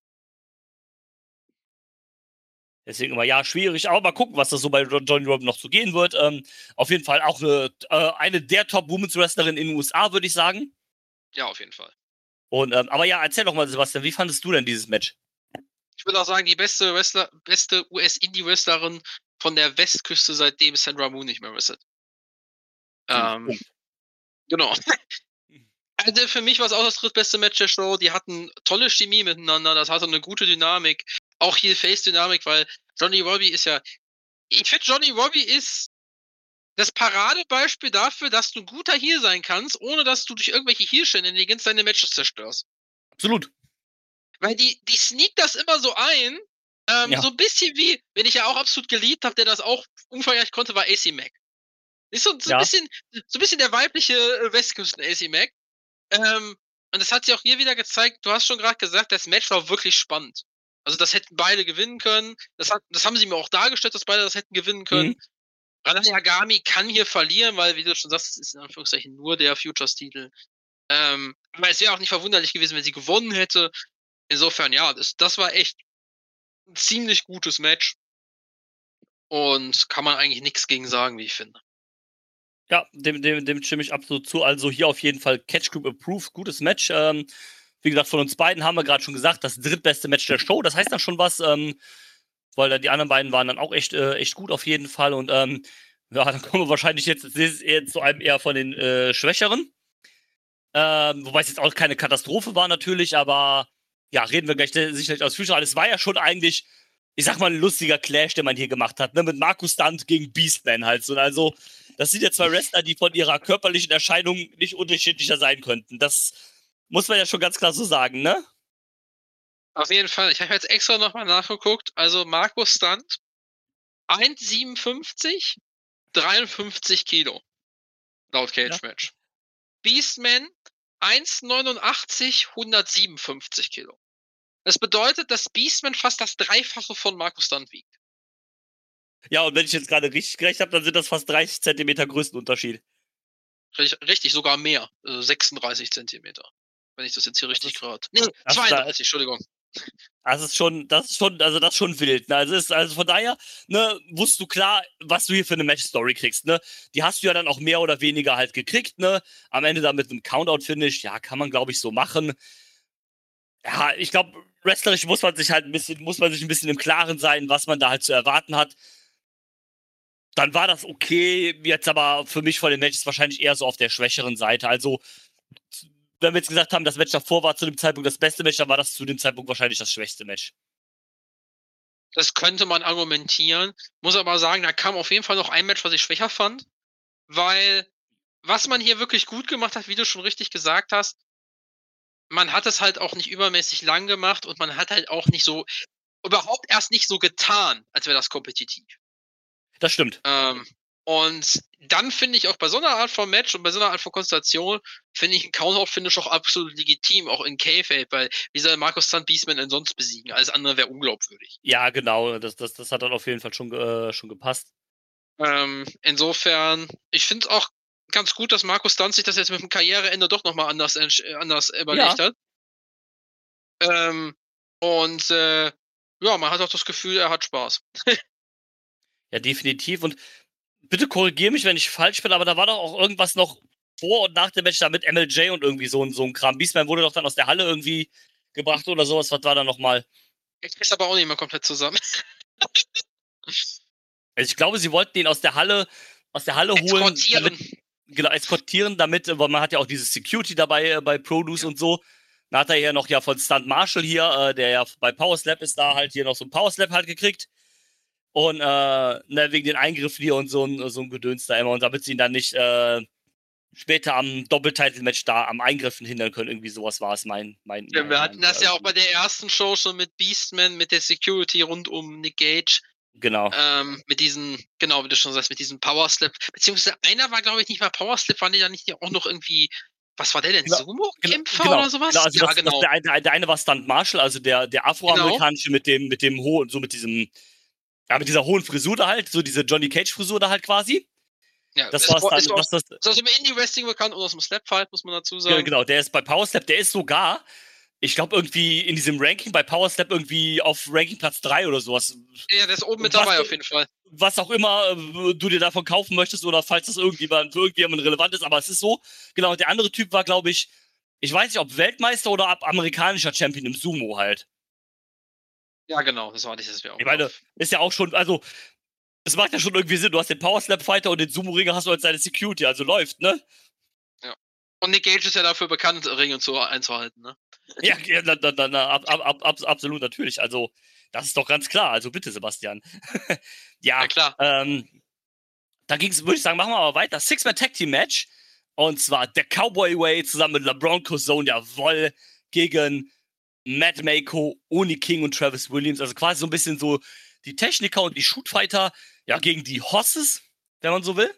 Deswegen immer, ja, schwierig, aber mal gucken, was das so bei Johnny Robbie noch so gehen wird. Ähm, auf jeden Fall auch eine, äh, eine der Top-Women's-Wrestlerinnen in den U S A, würde ich sagen. Ja, auf jeden Fall. Und, ähm, aber ja, erzähl doch mal, Sebastian, wie fandest du denn dieses Match? Ich würde auch sagen, die beste Wrestler, beste U S-Indie-Wrestlerin von der Westküste, seitdem Sandra Moon nicht mehr wrestelt. Ähm, Punkt. genau. Also für mich war es auch das drittbeste Match der Show. Die hatten tolle Chemie miteinander, das hatte eine gute Dynamik. Auch hier Face-Dynamik, weil Johnny Robbie ist ja. Ich finde, Johnny Robbie ist das Paradebeispiel dafür, dass du ein guter Heel sein kannst, ohne dass du durch irgendwelche Heel-Shenanigans deine Matches zerstörst. Absolut. Weil die, die sneakt das immer so ein. Ähm, Ja. So ein bisschen wie, wenn ich ja auch absolut geliebt habe, der das auch umfangreich konnte, war A C Mac. Ist so, so Ja. ein bisschen, so ein bisschen der weibliche äh, Westküsten-A C Mac. Ähm, und das hat sie auch hier wieder gezeigt. Du hast schon gerade gesagt, das Match war wirklich spannend. Also das hätten beide gewinnen können. Das, hat, das haben sie mir auch dargestellt, dass beide das hätten gewinnen können. Mhm. Rana Yagami kann hier verlieren, weil, wie du schon sagst, es ist in Anführungszeichen nur der Futures-Titel. Ähm, aber es wäre auch nicht verwunderlich gewesen, wenn sie gewonnen hätte. Insofern, ja, das, das war echt ein ziemlich gutes Match. Und kann man eigentlich nichts gegen sagen, wie ich finde. Ja, dem, dem, dem stimme ich absolut zu. Also hier auf jeden Fall Catch Group approved, gutes Match. Ähm, wie gesagt, von uns beiden haben wir gerade schon gesagt, das drittbeste Match der Show. Das heißt dann schon was, ähm, weil dann die anderen beiden waren dann auch echt, äh, echt gut auf jeden Fall. Und ähm, ja, dann kommen wir wahrscheinlich jetzt, jetzt zu einem eher von den äh, Schwächeren. Ähm, wobei es jetzt auch keine Katastrophe war natürlich, aber ja, reden wir gleich sicherlich ausführlicher. Es war ja schon eigentlich, ich sag mal, ein lustiger Clash, den man hier gemacht hat, ne? Mit Markus Stunt gegen Beastman halt. So, also, das sind ja zwei Wrestler, die von ihrer körperlichen Erscheinung nicht unterschiedlicher sein könnten. Das muss man ja schon ganz klar so sagen, ne? Auf jeden Fall. Ich habe jetzt extra nochmal nachgeguckt. Also Markus Stunt, eins Komma siebenundfünfzig, dreiundfünfzig Kilo. Laut Cage Ja. Match. Beastman, eins Komma neunundachtzig, hundertsiebenundfünfzig Kilo. Das bedeutet, dass Beastman fast das Dreifache von Markus Stunt wiegt. Ja, und wenn ich jetzt gerade richtig gerechnet habe, dann sind das fast dreißig Zentimeter Größenunterschied. Richtig, richtig, sogar mehr. Also sechsunddreißig Zentimeter. Wenn ich das jetzt hier Das richtig ist- gerade. Nee, das- zweiunddreißig, Entschuldigung. Das ist schon, das ist schon, also das ist schon wild. Ne? Also, ist, also von daher, ne, wusst du klar, was du hier für eine Match-Story kriegst. Ne? Die hast du ja dann auch mehr oder weniger halt gekriegt. Ne? Am Ende dann mit einem Countout-Finish, ja, kann man glaube ich so machen. Ja, ich glaube, wrestlerisch muss man sich halt ein bisschen, muss man sich ein bisschen im Klaren sein, was man da halt zu erwarten hat. Dann war das okay, jetzt aber für mich von den Matches wahrscheinlich eher so auf der schwächeren Seite. Also, wenn wir jetzt gesagt haben, das Match davor war zu dem Zeitpunkt das beste Match, dann war das zu dem Zeitpunkt wahrscheinlich das schwächste Match. Das könnte man argumentieren. Muss aber sagen, da kam auf jeden Fall noch ein Match, was ich schwächer fand. Weil, was man hier wirklich gut gemacht hat, wie du schon richtig gesagt hast, man hat es halt auch nicht übermäßig lang gemacht und man hat halt auch nicht so, überhaupt erst nicht so getan, als wäre das kompetitiv. Das stimmt. Ähm, und dann finde ich auch bei so einer Art von Match und bei so einer Art von Konstellation, finde ich ein Countout-Finish auch absolut legitim, auch in K-Fape, weil wie soll Markus Stunt Beastman denn sonst besiegen? Alles andere wäre unglaubwürdig. Ja, genau. Das, das, das hat dann auf jeden Fall schon, äh, schon gepasst. Ähm, insofern, ich finde es auch ganz gut, dass Markus Stunt sich das jetzt mit dem Karriereende doch nochmal anders, äh, anders überlegt Ja. hat. Ähm, und äh, ja, man hat auch das Gefühl, er hat Spaß. Ja, definitiv. Und bitte korrigier mich, wenn ich falsch bin, aber da war doch auch irgendwas noch vor und nach dem Match da mit M L J und irgendwie so, ein- so ein Kram. Beastman wurde doch dann aus der Halle irgendwie gebracht oder sowas. Was war da nochmal? Ich krieg's aber auch nicht mehr komplett zusammen. Also ich glaube, sie wollten ihn aus der Halle, aus der Halle holen. Eskortieren. Damit, genau, eskortieren damit, weil man hat ja auch dieses Security dabei äh, bei Produce Ja. und so. Dann hat er ja noch ja von Stunt Marshall hier, äh, der ja bei Power Slap ist, da halt hier noch so ein Power Slap halt gekriegt. Und äh, ne, wegen den Eingriffen hier und so ein, so ein Gedöns da immer. Und damit sie ihn dann nicht äh, später am Doppeltitle-Match da am Eingriffen hindern können. Irgendwie sowas war es mein, mein, Ja, mein wir hatten mein, das ja auch bei der ersten Show schon mit Beastman, mit der Security rund um Nick Gage. Genau. Ähm, mit diesen, genau, wie du schon sagst, mit diesem Power Slap. Beziehungsweise einer war, glaube ich, nicht mal Power Slap, waren die da nicht auch noch irgendwie, was war der denn? Genau, Sumo-Kämpfer genau, oder sowas? genau, also ja, das, genau. Das, der, eine, der eine war Stunt Marshall, also der, der afroamerikanische mit dem, mit dem hohen, so mit diesem, ja, mit dieser hohen Frisur da halt, so diese Johnny Cage-Frisur da halt quasi. Ja, das ist, war dann, ist, das, das, ist aus dem Indie-Wrestling bekannt und aus dem Slap-Fight, muss man dazu sagen. Genau, der ist bei Power Slap, der ist sogar, ich glaube, irgendwie in diesem Ranking bei Power Slap irgendwie auf Ranking Platz drei oder sowas. Ja, der ist oben mit dabei was, auf jeden Fall. Was auch immer äh, du dir davon kaufen möchtest oder falls das irgendjemand, für irgendjemand relevant ist, aber es ist so. Genau, der andere Typ war, glaube ich, ich weiß nicht, ob Weltmeister oder ab amerikanischer Champion im Sumo halt. Ja, genau, das war dieses Jahr auch. Ich meine, ist ja auch schon, also, es macht ja schon irgendwie Sinn. Du hast den Power Slap Fighter und den Sumo-Ringer hast du als deine Security, also läuft, ne? Ja. Und Nick Gage ist ja dafür bekannt, Regeln zu, einzuhalten, ne? Ja, ja na, na, na, ab, ab, ab, absolut, natürlich. Also, das ist doch ganz klar. Also, bitte, Sebastian. ja, ja, klar. Ähm, da ging es, würde ich sagen, machen wir aber weiter. Six-Man-Tag-Team-Match. Und zwar der Cowboy Way zusammen mit LeBron Cozone, jawoll, gegen Matt Mako, Oni King und Travis Williams. Also quasi so ein bisschen so die Techniker und die Shootfighter, ja, gegen die Hosses, wenn man so will.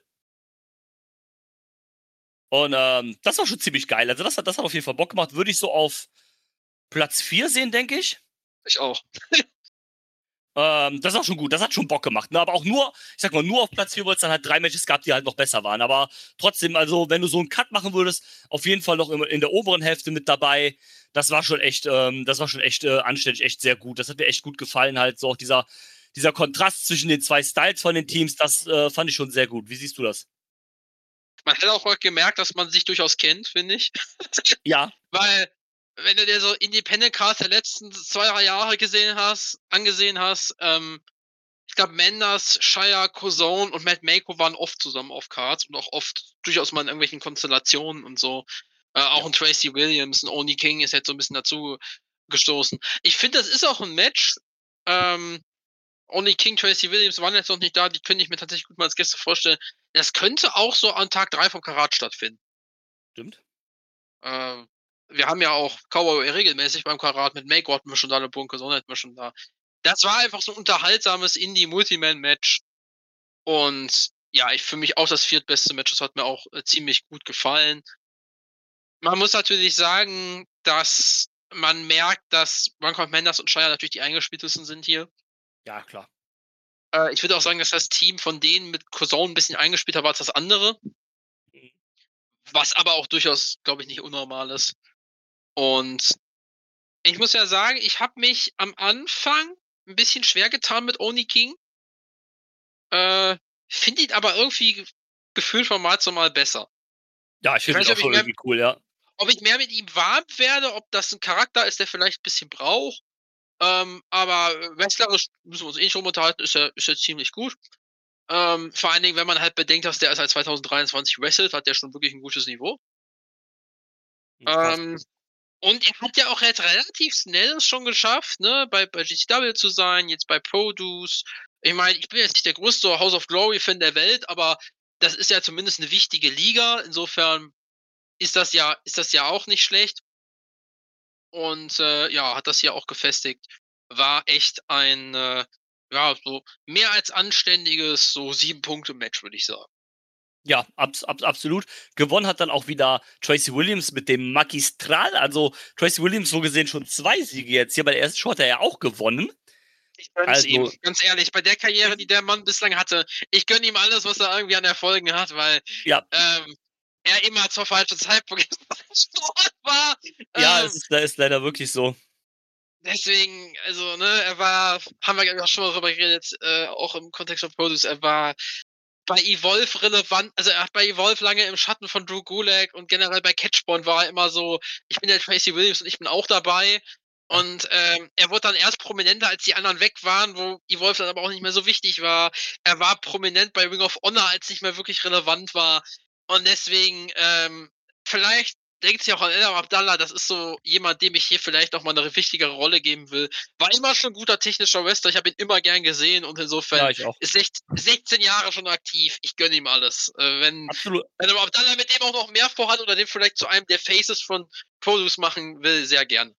Und ähm, das war schon ziemlich geil. Also das hat, das hat auf jeden Fall Bock gemacht. Würde ich so auf Platz vier sehen, denke ich. Ich auch. ähm, das ist auch schon gut. Das hat schon Bock gemacht. Ne? Aber auch nur, ich sag mal, nur auf Platz vier, weil es dann halt drei Matches gab, die halt noch besser waren. Aber trotzdem, also wenn du so einen Cut machen würdest, auf jeden Fall noch in der oberen Hälfte mit dabei. Das war schon echt, ähm, das war schon echt äh, anständig, echt sehr gut. Das hat mir echt gut gefallen. Halt so auch dieser, dieser Kontrast zwischen den zwei Styles von den Teams, das äh, fand ich schon sehr gut. Wie siehst du das? Man hat auch gemerkt, dass man sich durchaus kennt, finde ich. Ja. Weil, wenn du dir so Independent Cards der letzten zwei, drei Jahre gesehen hast, angesehen hast, ähm, ich glaube, Mendes, Shire, Cozone und Matt Mako waren oft zusammen auf Cards und auch oft durchaus mal in irgendwelchen Konstellationen und so. Äh, auch Ja. ein Tracy Williams, ein Oni King ist jetzt so ein bisschen dazu gestoßen. Ich finde, das ist auch ein Match. Ähm, Oni King, Tracy Williams waren jetzt noch nicht da, die könnte ich mir tatsächlich gut mal als Gäste vorstellen. Das könnte auch so an Tag drei vom Karat stattfinden. Stimmt. Äh, wir haben ja auch Cowboy regelmäßig beim Karat mit Make hatten wir schon da eine Bunke, so hätten wir schon da. Das war einfach so ein unterhaltsames Indie-Multiman-Match. Und ja, ich für mich auch das viertbeste Match. Das hat mir auch äh, ziemlich gut gefallen. Man muss natürlich sagen, dass man merkt, dass Bronco Mendes und Shire natürlich die eingespieltesten sind hier. Ja, klar. Äh, ich würde auch sagen, dass das Team von denen mit Cousin ein bisschen eingespielter war als das andere. Mhm. Was aber auch durchaus, glaube ich, nicht unnormal ist. Und ich muss ja sagen, ich habe mich am Anfang ein bisschen schwer getan mit Oni King. Äh, finde ihn aber irgendwie gefühlt von Mal zu Mal besser. Ja, ich Ich finde weiß ihn nicht, auch ob ich schon mehr irgendwie cool, ja. ob ich mehr mit ihm warm werde, ob das ein Charakter ist, der vielleicht ein bisschen braucht. Ähm, aber äh, wrestlerisch müssen wir uns eh nicht drum unterhalten, ist er ist er ziemlich gut. Ähm, vor allen Dingen, wenn man halt bedenkt, dass der seit zwanzig dreiundzwanzig wrestelt, hat der schon wirklich ein gutes Niveau. Hm, krass. Ähm, und er hat ja auch jetzt relativ schnell es schon geschafft, ne, bei bei G C W zu sein, jetzt bei Produce. Ich meine, ich bin jetzt nicht der größte House of Glory-Fan der Welt, aber das ist ja zumindest eine wichtige Liga. Insofern ist das ja ist das ja auch nicht schlecht. Und, äh, ja, hat das hier auch gefestigt. War echt ein, äh, ja, so mehr als anständiges so sieben-Punkte-Match, würde ich sagen. Ja, abs abs absolut. Gewonnen hat dann auch wieder Tracy Williams mit dem Magistral. Also, Tracy Williams so gesehen schon zwei Siege jetzt. Hier bei der ersten Show hat er ja auch gewonnen. Ich gönn's ihm, Also ganz ehrlich, bei der Karriere, die der Mann bislang hatte, ich gönne ihm alles, was er irgendwie an Erfolgen hat, weil, ja, ähm, er immer zur falschen Zeitpunkt dort war. ja, Ähm, es ist, ist leider wirklich so. deswegen, also, ne, er war, haben wir ja schon mal drüber geredet, äh, auch im Kontext von Produce, er war bei Evolve relevant, also er hat bei Evolve lange im Schatten von Drew Gulak und generell bei Catchpoint war er immer so, ich bin der Tracy Williams und ich bin auch dabei. Ja. Und ähm, er wurde dann erst prominenter, als die anderen weg waren, wo Evolve dann aber auch nicht mehr so wichtig war. Er war prominent bei Ring of Honor, als nicht mehr wirklich relevant war. Und deswegen, ähm, vielleicht denkt sich auch an Elam Abdallah, das ist so jemand, dem ich hier vielleicht noch mal eine wichtigere Rolle geben will. War immer schon ein guter technischer Wrestler, ich habe ihn immer gern gesehen und Ja, insofern ich auch. ist sechzehn Jahre schon aktiv. Ich gönne ihm alles. Äh, wenn, Absolut. wenn aber Abdallah mit dem auch noch mehr vorhat oder den vielleicht zu einem der Faces von Produce machen will, sehr gern.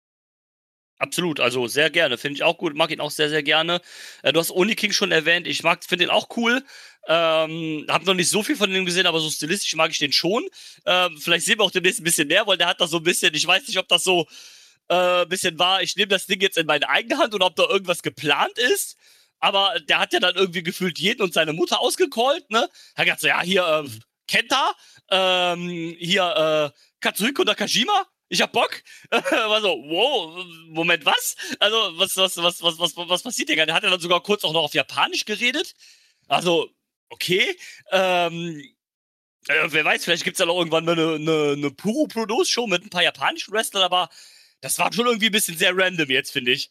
Absolut, also sehr gerne. Finde ich auch gut, mag ihn auch sehr, sehr gerne. Äh, du hast Oni King schon erwähnt, ich mag, finde ihn auch cool. Ähm, hab noch nicht so viel von ihm gesehen, aber so stilistisch mag ich den schon. Ähm, vielleicht sehen wir auch demnächst ein bisschen mehr, weil der hat da so ein bisschen, ich weiß nicht, ob das so äh, ein bisschen war, ich nehme das Ding jetzt in meine eigene Hand oder ob da irgendwas geplant ist. Aber der hat ja dann irgendwie gefühlt jeden und seine Mutter ausgecallt, ne? Er hat gesagt so, ja, hier, ähm, Kenta, ähm, hier, äh, Katsuhiko Nakajima, ich hab Bock. War so, wow, Moment, was? Also, was, was, was, was, was, was passiert hier gerade? Der hat ja dann sogar kurz auch noch auf Japanisch geredet. Also, okay. Ähm, äh, wer weiß, vielleicht gibt's ja noch irgendwann mal eine, eine, eine Puro-Produce-Show mit ein paar japanischen Wrestlern, aber das war schon irgendwie ein bisschen sehr random jetzt, finde ich.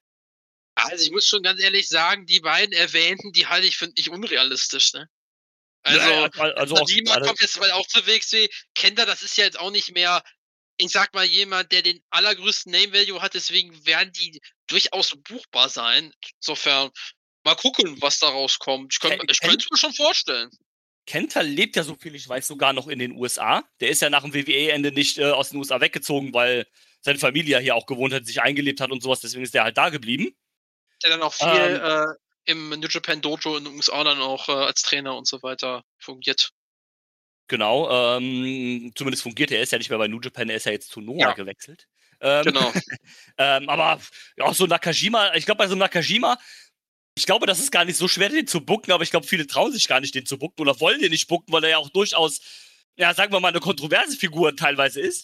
Also ich muss schon ganz ehrlich sagen, die beiden erwähnten, die halte ich für nicht unrealistisch, ne? Also, Ja, also auch, Najima also, kommt jetzt bald auch zu W X W. Kenta, das ist ja jetzt auch nicht mehr, ich sag mal, jemand, der den allergrößten Name-Value hat, deswegen werden die durchaus buchbar sein. Insofern, mal gucken, was da rauskommt. Ich, könnt, Ken- ich Ken- könnte es mir schon vorstellen. Kenta lebt ja, so viel ich weiß, sogar noch in den U S A. Der ist ja nach dem W W E-Ende nicht äh, aus den U S A weggezogen, weil seine Familie ja hier auch gewohnt hat, sich eingelebt hat und sowas, deswegen ist der halt da geblieben. Der dann auch viel Ähm, äh, im New Japan Dojo in den U S A dann auch äh, als Trainer und so weiter fungiert. Genau, ähm, zumindest fungiert er. Er ist ja nicht mehr bei New Japan, er ist ja jetzt zu Noah Ja. gewechselt. Ähm, Genau. ähm, aber ja, auch so Nakajima, ich glaube, bei so Nakajima, ich glaube, das ist gar nicht so schwer, den zu booken, aber ich glaube, viele trauen sich gar nicht, den zu booken oder wollen den nicht booken, weil er ja auch durchaus, ja, sagen wir mal, eine kontroverse Figur teilweise ist.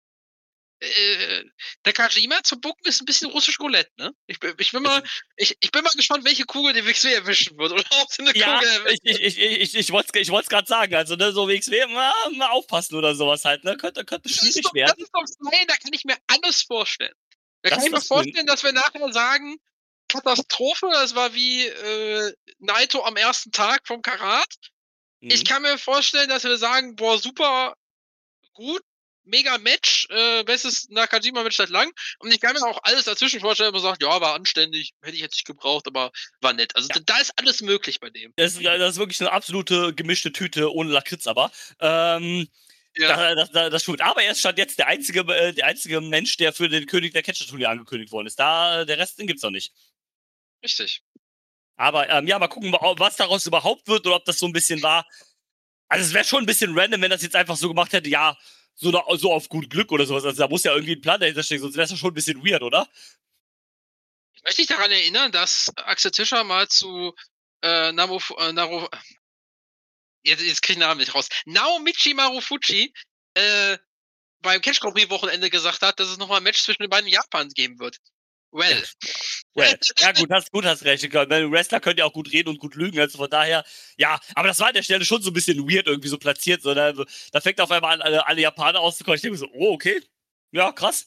Äh, der Kajima zu booken ist ein bisschen russisch Roulette, ne? Ich, bin- ich, bin mal, ich, ich bin mal gespannt, welche Kugel die W X W erwischen wird. Oder ob sie eine Ja, Kugel erwischen. ich, ich, ich, ich, ich wollte es ich wollt's gerade sagen, also ne, so W X W, mal, mal aufpassen oder sowas halt, ne? Könnte, könnte Das ist schwierig doch, das werden. ist doch fein, da kann ich mir alles vorstellen. Da Das kann ich ist mir das Coole. vorstellen, dass wir nachher sagen, Katastrophe, das war wie äh, Naito am ersten Tag vom Karat. Ich Mhm. kann mir vorstellen, dass wir sagen, boah, super gut, mega Match, äh, bestes Nakajima-Match seit lang. Und ich kann mir auch alles dazwischen vorstellen, wo man sagt, ja, war anständig, hätte ich jetzt nicht gebraucht, aber war nett. Also Ja. da ist alles möglich bei dem. Das, ist- das ist wirklich eine absolute gemischte Tüte ohne Lakritz, aber. Ähm, Ja. das, das, das stimmt. Aber er ist stand jetzt der einzige, äh, der einzige Mensch, der für den König der Catcher-Turnier angekündigt worden ist. Da, der Rest, den gibt's noch nicht. Richtig. Aber ähm, ja, mal gucken, was daraus überhaupt wird oder ob das so ein bisschen war. Also es wäre schon ein bisschen random, wenn das jetzt einfach so gemacht hätte, ja, so, da, so auf gut Glück oder sowas. Also da muss ja irgendwie ein Plan dahinter stecken, sonst wäre es ja schon ein bisschen weird, oder? Ich möchte dich daran erinnern, dass Axel Tischer mal zu äh, Namo, äh, Naro, jetzt, jetzt krieg ich den Namen nicht raus, Naomichi Marufuji äh, beim Catch Grand Prix Wochenende gesagt hat, dass es nochmal ein Match zwischen den beiden Japans geben wird. Well. Ja. Well. Ja, gut, hast, gut, hast recht. Wrestler können ja auch gut reden und gut lügen, also von daher, ja, aber das war an der Stelle schon so ein bisschen weird irgendwie so platziert, so, da, da fängt auf einmal an, alle, alle Japaner auszukommen. Ich denke so, oh, okay, ja, krass.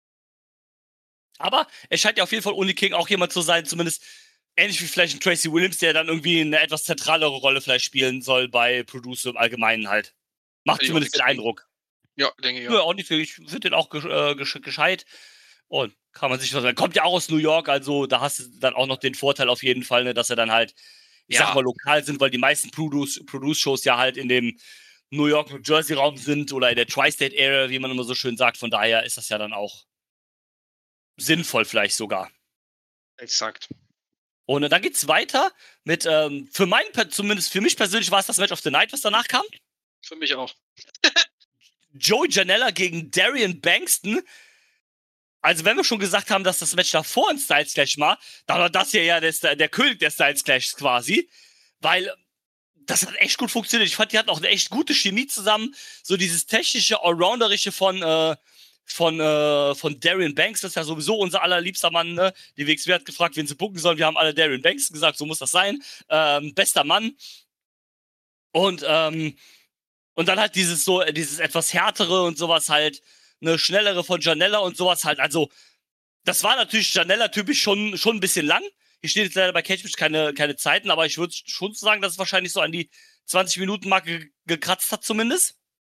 Aber es scheint ja auf jeden Fall Only King auch jemand zu sein, zumindest ähnlich wie vielleicht ein Tracy Williams, der dann irgendwie eine etwas zentralere Rolle vielleicht spielen soll bei Producer im Allgemeinen halt. Macht Ja, zumindest den Eindruck. Ja, denke ich Ja, auch nicht viel. Ich finde den auch gesch äh, gesch gescheit. Und kann man sich was sagen. Kommt ja auch aus New York, also da hast du dann auch noch den Vorteil auf jeden Fall, ne, dass er dann halt, ich Ja. sag mal, lokal sind, weil die meisten Produce- Produce-Shows ja halt in dem New York, New Jersey-Raum sind oder in der Tri-State-Area, wie man immer so schön sagt. Von daher ist das ja dann auch sinnvoll vielleicht sogar. Exakt. Und dann geht's weiter mit, ähm, für meinen, zumindest für mich persönlich war es das Match of the Night, was danach kam. Für mich auch. Joey Janela gegen Darian Bankston. Also wenn wir schon gesagt haben, dass das Match davor ein Styles Clash war, dann war das hier ja der, der König der Styles Clashs quasi. Weil das hat echt gut funktioniert. Ich fand, die hatten auch eine echt gute Chemie zusammen. So dieses technische, allrounderische von, äh, von, äh, von Darian Banks, das ist ja sowieso unser allerliebster Mann, ne? Die W X W hat gefragt, wen sie bucken sollen. Wir haben alle Darian Banks gesagt, so muss das sein. Ähm, bester Mann. Und, ähm, und dann halt dieses so, dieses etwas härtere und sowas halt, eine schnellere von Janella und sowas halt. Also, das war natürlich Janella-typisch schon, schon ein bisschen lang. Hier steht jetzt leider bei Catchmatch keine, keine Zeiten, aber ich würde schon sagen, dass es wahrscheinlich so an die zwanzig-Minuten-Marke gekratzt hat, zumindest.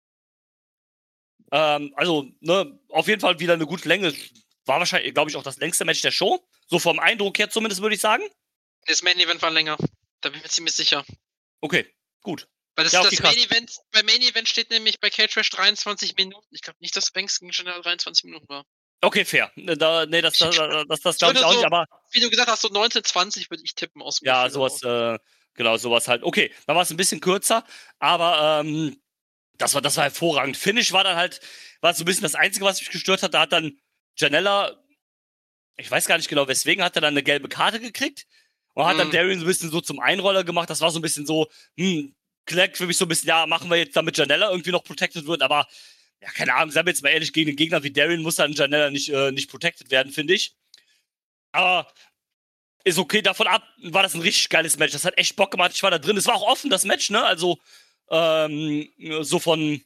Ähm, also, ne, auf jeden Fall wieder eine gute Länge. War wahrscheinlich, glaube ich, auch das längste Match der Show. So vom Eindruck her zumindest, würde ich sagen. Das Main Event war länger. Da bin ich mir ziemlich sicher. Okay, gut. Weil das, Ja, okay, das Main Event, beim Main Event steht nämlich bei K-Trash dreiundzwanzig Minuten. Ich glaube nicht, dass Banks gegen Janela dreiundzwanzig Minuten war. Okay, fair. Da, nee, das, das, das, das glaube ich auch so, nicht, aber. Wie du gesagt hast, so neunzehn zwanzig würde ich tippen aus dem Ja, Gefühl sowas, äh, genau, sowas halt. Okay, dann war es ein bisschen kürzer, aber ähm, das war, das war hervorragend. Finish war dann halt, war so ein bisschen das Einzige, was mich gestört hat. Da hat dann Janella, ich weiß gar nicht genau weswegen, hat er dann eine gelbe Karte gekriegt und hat dann Mhm. Darian so ein bisschen so zum Einroller gemacht. Das war so ein bisschen so, hm, klingt für mich so ein bisschen, ja, machen wir jetzt, damit Janella irgendwie noch protected wird, aber ja, keine Ahnung, sagen wir jetzt mal ehrlich, gegen einen Gegner wie Darian muss dann Janella nicht, äh, nicht protected werden, finde ich. Aber ist okay, davon ab war das ein richtig geiles Match. Das hat echt Bock gemacht. Ich war da drin. Es war auch offen, das Match, ne? Also, ähm, so von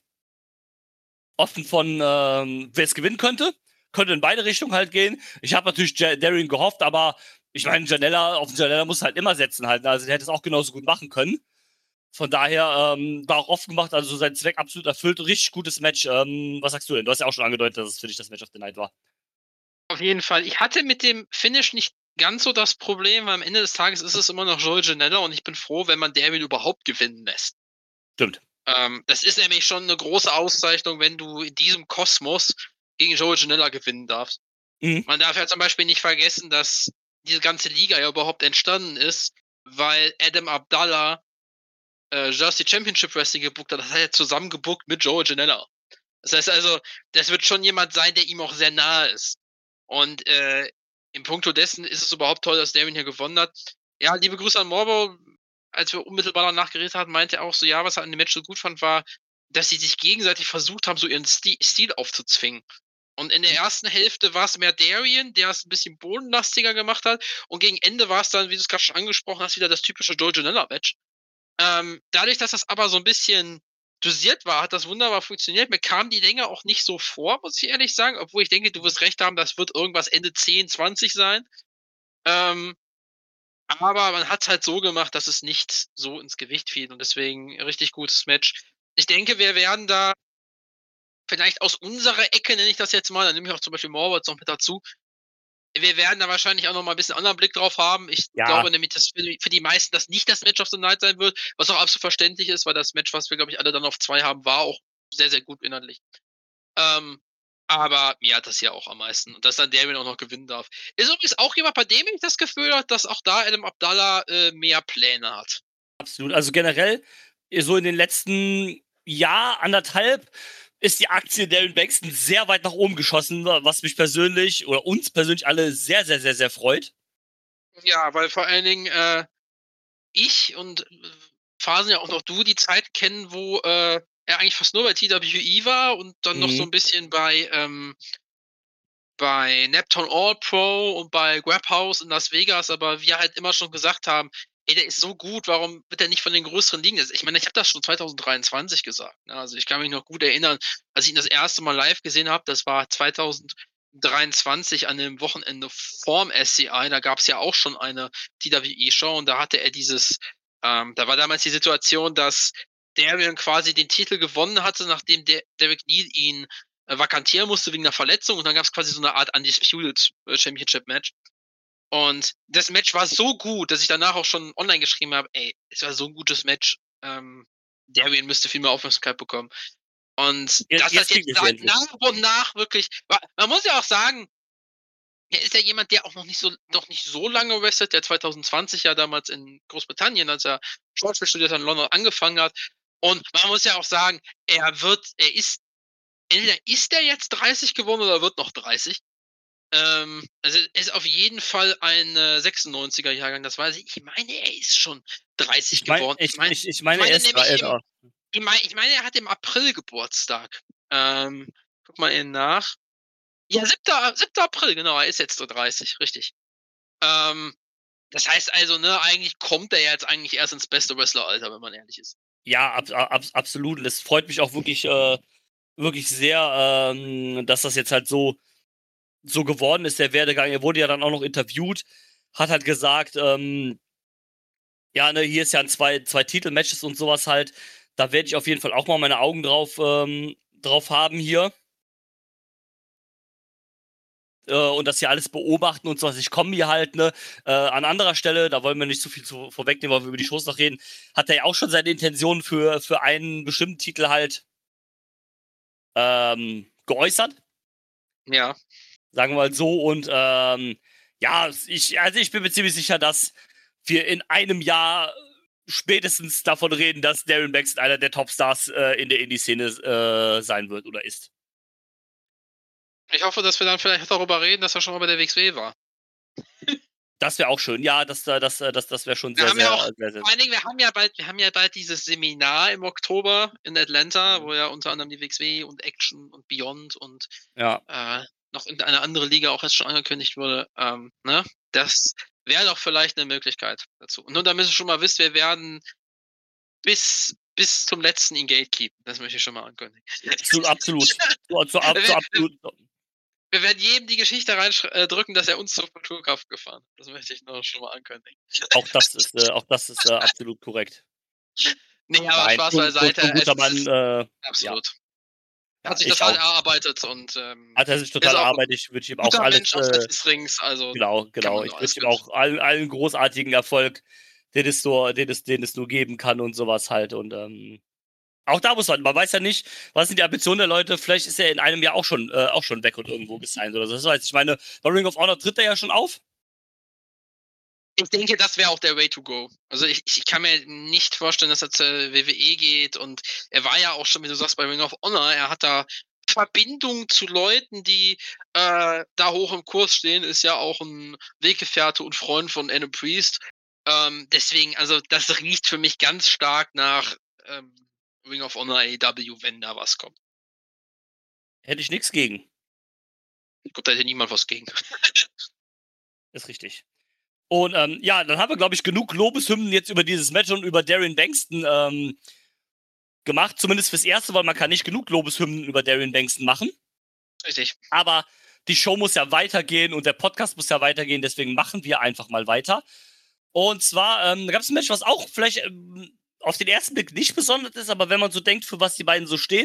offen von, ähm, wer es gewinnen könnte. Könnte in beide Richtungen halt gehen. Ich habe natürlich J- Darian gehofft, aber ich meine, Janella, auf den Janella muss halt immer setzen halt. Also, der hätte es auch genauso gut machen können. Von daher ähm, war auch offen gemacht, also sein Zweck absolut erfüllt. Richtig gutes Match. Ähm, was sagst du denn? Du hast ja auch schon angedeutet, dass es für dich das Match of the Night war. Auf jeden Fall. Ich hatte mit dem Finish nicht ganz so das Problem, weil am Ende des Tages ist es immer noch Joey Janela und ich bin froh, wenn man Darian überhaupt gewinnen lässt. Stimmt. Ähm, das ist nämlich schon eine große Auszeichnung, wenn du in diesem Kosmos gegen Joey Janela gewinnen darfst. Mhm. Man darf ja zum Beispiel nicht vergessen, dass diese ganze Liga ja überhaupt entstanden ist, weil Adam Abdallah äh, Jersey Championship Wrestling gebuckt hat. Das hat er zusammen gebuckt mit Joey Janela. Das heißt also, das wird schon jemand sein, der ihm auch sehr nahe ist. Und äh, im Punkto dessen ist es überhaupt toll, dass Darian hier gewonnen hat. Ja, liebe Grüße an Morbo. Als wir unmittelbar danach geredet hatten, meinte er auch so, ja, was er an dem Match so gut fand, war, dass sie sich gegenseitig versucht haben, so ihren Sti- Stil aufzuzwingen. Und in der ersten Hälfte war es mehr Darian, der es ein bisschen bodenlastiger gemacht hat. Und gegen Ende war es dann, wie du es gerade schon angesprochen hast, wieder das typische Joey Janela-Match. Ähm, dadurch, dass das aber so ein bisschen dosiert war, hat das wunderbar funktioniert. Mir kam die Länge auch nicht so vor, muss ich ehrlich sagen, obwohl ich denke, du wirst recht haben, das wird irgendwas Ende zehn, zwanzig sein. Ähm, aber man hat es halt so gemacht, dass es nicht so ins Gewicht fiel und deswegen richtig gutes Match. Ich denke, wir werden da vielleicht aus unserer Ecke nenne ich das jetzt mal, dann nehme ich auch zum Beispiel Morwitz noch mit dazu. Wir werden da wahrscheinlich auch noch mal ein bisschen anderen Blick drauf haben. Ich ja. glaube nämlich, dass für die, für die meisten das nicht das Match of the Night sein wird, was auch absolut verständlich ist, weil das Match, was wir, glaube ich, alle dann auf zwei haben, war auch sehr, sehr gut inhaltlich. Ähm, aber mir hat das ja auch am meisten. Und dass dann Darian auch noch gewinnen darf. Ist übrigens auch jemand, bei dem ich das Gefühl habe, dass auch da Adam Abdallah äh, mehr Pläne hat. Absolut. Also generell, so in den letzten Jahr, anderthalb, ist die Aktie Darren Bexton sehr weit nach oben geschossen, was mich persönlich oder uns persönlich alle sehr, sehr, sehr, sehr freut. Ja, weil vor allen Dingen äh, ich und Phasen ja auch noch du die Zeit kennen, wo äh, er eigentlich fast nur bei T W E war und dann mhm. noch so ein bisschen bei ähm, bei Neptune All Pro und bei Grab House in Las Vegas, aber wir halt immer schon gesagt haben, ey, der ist so gut, warum wird er nicht von den größeren Ligen? Ich meine, ich habe das schon zwanzig dreiundzwanzig gesagt. Ne? Also ich kann mich noch gut erinnern, als ich ihn das erste Mal live gesehen habe, das war zwanzig dreiundzwanzig an dem Wochenende vorm S C I, da gab es ja auch schon eine T W E-Show und da hatte er dieses, ähm, da war damals die Situation, dass Darian quasi den Titel gewonnen hatte, nachdem der Derek Neal ihn äh, vakantieren musste wegen einer Verletzung und dann gab es quasi so eine Art Undisputed Championship Match. Und das Match war so gut, dass ich danach auch schon online geschrieben habe, ey, es war so ein gutes Match, ähm, Darian müsste viel mehr Aufmerksamkeit bekommen. Und jetzt, das jetzt hat jetzt nach, nach und nach wirklich, man muss ja auch sagen, er ist ja jemand, der auch noch nicht so noch nicht so lange wrestelt, der zwanzig zwanzig ja damals in Großbritannien, als er Schauspiel studiert hat in London, angefangen hat. Und man muss ja auch sagen, er wird, er ist, entweder ist er jetzt dreißig geworden oder wird noch dreißig. Ähm, also er ist auf jeden Fall ein äh, sechsundneunziger Jahrgang, das weiß ich. Ich meine, er ist schon dreißig ich mein, geworden. Ich, ich, mein, ich, ich meine, ich meine, er ist nämlich im, ich, meine, ich meine, er hat im April Geburtstag. Ähm, guck mal eben nach. Ja, siebter April, genau, er ist jetzt so dreißig, richtig. Ähm, das heißt also, ne, eigentlich kommt er jetzt eigentlich erst ins beste Wrestleralter, wenn man ehrlich ist. Ja, ab, ab, absolut. Und es freut mich auch wirklich, äh, wirklich sehr, ähm, dass das jetzt halt so so geworden ist, der Werdegang. Er wurde ja dann auch noch interviewt, hat halt gesagt, ähm, ja, ne, hier ist ja ein zwei, zwei Titelmatches und sowas halt. Da werde ich auf jeden Fall auch mal meine Augen drauf, ähm, drauf haben hier. Äh, und das hier alles beobachten und sowas. Ich komme hier halt, ne, äh, an anderer Stelle, da wollen wir nicht so viel zu, vorwegnehmen, weil wir über die Shows noch reden, hat er ja auch schon seine Intention für, für einen bestimmten Titel halt ähm, geäußert. Ja. Sagen wir mal so. Und ähm, ja, ich, also ich bin mir ziemlich sicher, dass wir in einem Jahr spätestens davon reden, dass Darren Bexton einer der Topstars äh, in der Indie-Szene äh, sein wird oder ist. Ich hoffe, dass wir dann vielleicht darüber reden, dass er schon mal bei der W X W war. Das wäre auch schön. Ja, das, das, das, das wäre schon sehr, sehr, ja auch, sehr, sehr... Vor allen Dingen, wir haben ja bald, wir haben ja bald dieses Seminar im Oktober in Atlanta, mhm. wo ja unter anderem die W X W und Action und Beyond und ja. äh, noch in eine andere Liga auch jetzt schon angekündigt wurde. Ähm, ne? Das wäre doch vielleicht eine Möglichkeit dazu. Und nur damit ihr schon mal wisst, wir werden bis, bis zum letzten in Gatekeep. Das möchte ich schon mal ankündigen. Absolut, absolut. so, so, ab, so, absolut. Wir werden jedem die Geschichte reindrücken, dass er uns zur Kulturkraft gefahren hat. Das möchte ich noch schon mal ankündigen. Auch das ist, äh, auch das ist äh, absolut korrekt. Nee, aber Nein, Spaß beiseite. So, so guter Mann, äh, absolut. Ja. Hat sich ja, total erarbeitet und ähm, hat er sich total erarbeitet. Ich wünsche ihm auch alles. Äh, des Rings, also genau, genau. Ich wünsche ihm auch allen, allen großartigen Erfolg, den es, so, den, es, den es nur geben kann und sowas halt. Und ähm, auch da muss man, man weiß ja nicht, was sind die Ambitionen der Leute. Vielleicht ist er in einem Jahr auch schon, äh, auch schon weg und irgendwo gesigned oder so. Das heißt, ich meine, bei Ring of Honor tritt er ja schon auf. Ich denke, das wäre auch der Way to go. Also ich, ich kann mir nicht vorstellen, dass er zur W W E geht und er war ja auch schon, wie du sagst, bei Ring of Honor, er hat da Verbindung zu Leuten, die äh, da hoch im Kurs stehen, ist ja auch ein Weggefährte und Freund von Adam Priest. Ähm, deswegen, also das riecht für mich ganz stark nach ähm, Ring of Honor A E W, wenn da was kommt. Hätte ich nichts gegen. Ich glaube, da hätte niemand was gegen. Ist richtig. Und ähm, ja, dann haben wir, glaube ich, genug Lobeshymnen jetzt über dieses Match und über Darren Bexton ähm, gemacht. Zumindest fürs Erste, weil man kann nicht genug Lobeshymnen über Darren Bexton machen. Richtig. Aber die Show muss ja weitergehen und der Podcast muss ja weitergehen. Deswegen machen wir einfach mal weiter. Und zwar ähm, gab es ein Match, was auch vielleicht ähm, auf den ersten Blick nicht besonders ist, aber wenn man so denkt, für was die beiden so stehen,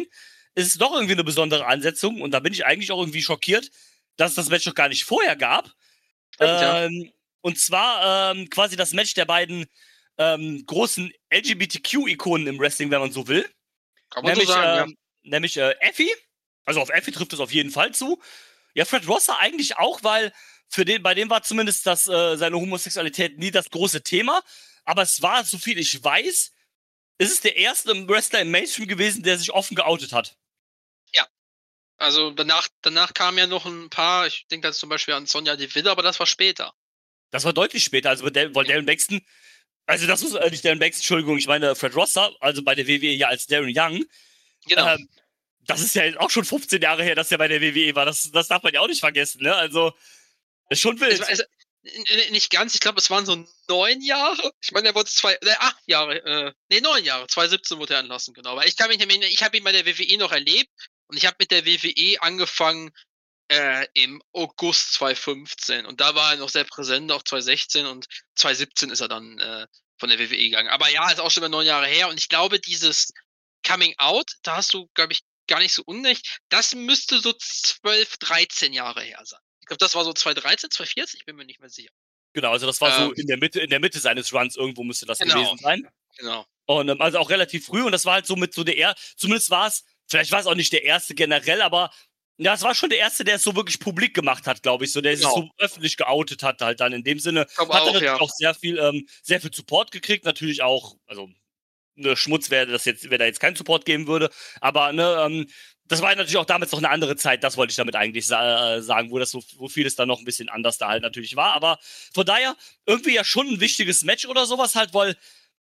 ist es doch irgendwie eine besondere Ansetzung und da bin ich eigentlich auch irgendwie schockiert, dass es das Match noch gar nicht vorher gab. Stimmt, ja. Ähm, und zwar ähm, quasi das Match der beiden ähm, großen L G B T Q-Ikonen im Wrestling, wenn man so will. Kann man Nämlich, so sagen, ähm, nämlich äh, Effie. Also auf Effie trifft es auf jeden Fall zu. Ja, Fred Rosser eigentlich auch, weil für den, bei dem war zumindest das, äh, seine Homosexualität nie das große Thema. Aber es war, so viel ich weiß, ist es der erste Wrestler im Mainstream gewesen, der sich offen geoutet hat. ja. Also danach, danach kamen ja noch ein paar, ich denke da zum Beispiel an Sonja Deville, aber das war später. Das war deutlich später, also bei Del- weil Ja. Darren Baxton, also das ist äh, nicht Darren Baxton, Entschuldigung, ich meine Fred Rosser, also bei der W W E ja als Darren Young. Genau. Ähm, das ist ja jetzt auch schon fünfzehn Jahre her, dass er bei der W W E war. Das, das darf man ja auch nicht vergessen, ne? Also, ist schon wild. Es, war- es, n- n- nicht ganz, ich glaube, es waren so neun Jahre. Ich meine, er wurde zwei, äh, acht Jahre, äh, nee, neun Jahre, zwanzig siebzehn wurde er entlassen, genau. Weil ich kann mich nämlich, ich habe ihn bei der W W E noch erlebt und ich habe mit der W W E angefangen äh, im August zwanzig fünfzehn und da war er noch sehr präsent, auch zwanzig sechzehn und zwanzig siebzehn ist er dann äh, von der W W E gegangen. Aber ja, ist auch schon wieder neun Jahre her und ich glaube, dieses Coming Out, da hast du, glaube ich, gar nicht so unrecht, das müsste so zwölf, dreizehn Jahre her sein. Ich glaube, das war so zwanzig dreizehn, zwanzig vierzehn, ich bin mir nicht mehr sicher. Genau, also das war so Ähm, in der Mitte, in der Mitte seines Runs irgendwo müsste das Genau. gewesen sein. Genau. Und ähm, also auch relativ früh und das war halt so mit so der, er zumindest war es, vielleicht war es auch nicht der erste generell, aber ja, es war schon der erste, der es so wirklich publik gemacht hat, glaube ich, so der Genau. sich so öffentlich geoutet hat halt dann in dem Sinne. Ich glaube Hat er auch, natürlich ja. auch sehr viel, ähm, sehr viel Support gekriegt, natürlich auch, also ne, Schmutz wäre das jetzt, wenn da jetzt keinen Support geben würde, aber ne, ähm, das war natürlich auch damals noch eine andere Zeit, das wollte ich damit eigentlich sa sagen, wo das so, wo vieles dann noch ein bisschen anders da halt natürlich war, aber von daher irgendwie ja schon ein wichtiges Match oder sowas halt, weil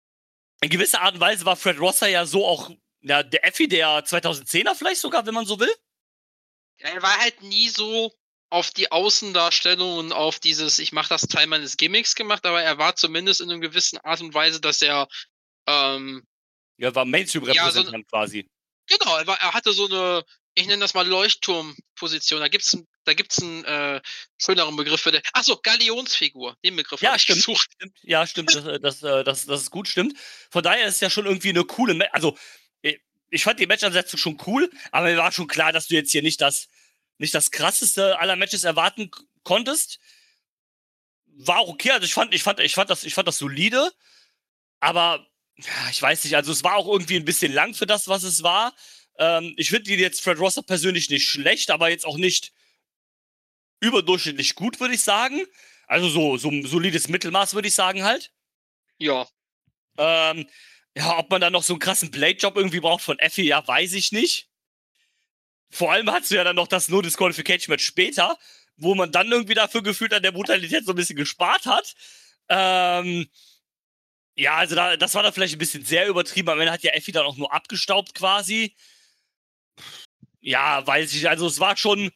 in gewisser Art und Weise war Fred Rosser ja so auch, ja, der Effie der zweitausendzehner vielleicht sogar, wenn man so will. Ja, er war halt nie so auf die Außendarstellung und auf dieses, ich mache das Teil meines Gimmicks gemacht, aber er war zumindest in einer gewissen Art und Weise, dass er, ähm, Ja, war ja, so, Mainstream-Repräsentant quasi. genau, er, war, er hatte so eine, ich nenne das mal Leuchtturmposition. Da gibt's ein, da gibt's einen äh, schöneren Begriff für den. Achso, Galionsfigur. Den Begriff Ja, habe ich stimmt. gesucht. stimmt. Ja, stimmt. Das, äh, das, äh, das, das ist gut, stimmt. Von daher ist es ja schon irgendwie eine coole Ma Also, äh, ich fand die Matchansetzung schon cool, aber mir war schon klar, dass du jetzt hier nicht das, nicht das krasseste aller Matches erwarten k- konntest. War auch okay, also ich fand, ich fand, ich fand das, ich fand das solide, aber ja, ich weiß nicht, also es war auch irgendwie ein bisschen lang für das, was es war. Ähm, ich finde die jetzt Fred Rosser persönlich nicht schlecht, aber jetzt auch nicht überdurchschnittlich gut, würde ich sagen. Also so, so ein solides Mittelmaß, würde ich sagen halt. Ja. Ähm, ja, ob man da noch so einen krassen Blade-Job irgendwie braucht von Effie, ja, weiß ich nicht. Vor allem hast du ja dann noch das No-Disqualification-Match später, wo man dann irgendwie dafür gefühlt an der Brutalität so ein bisschen gespart hat. Ähm, ja, also da, das war dann vielleicht ein bisschen sehr übertrieben. Am Ende hat ja Effie dann auch nur abgestaubt quasi. Ja, weiß ich. Also es war schon.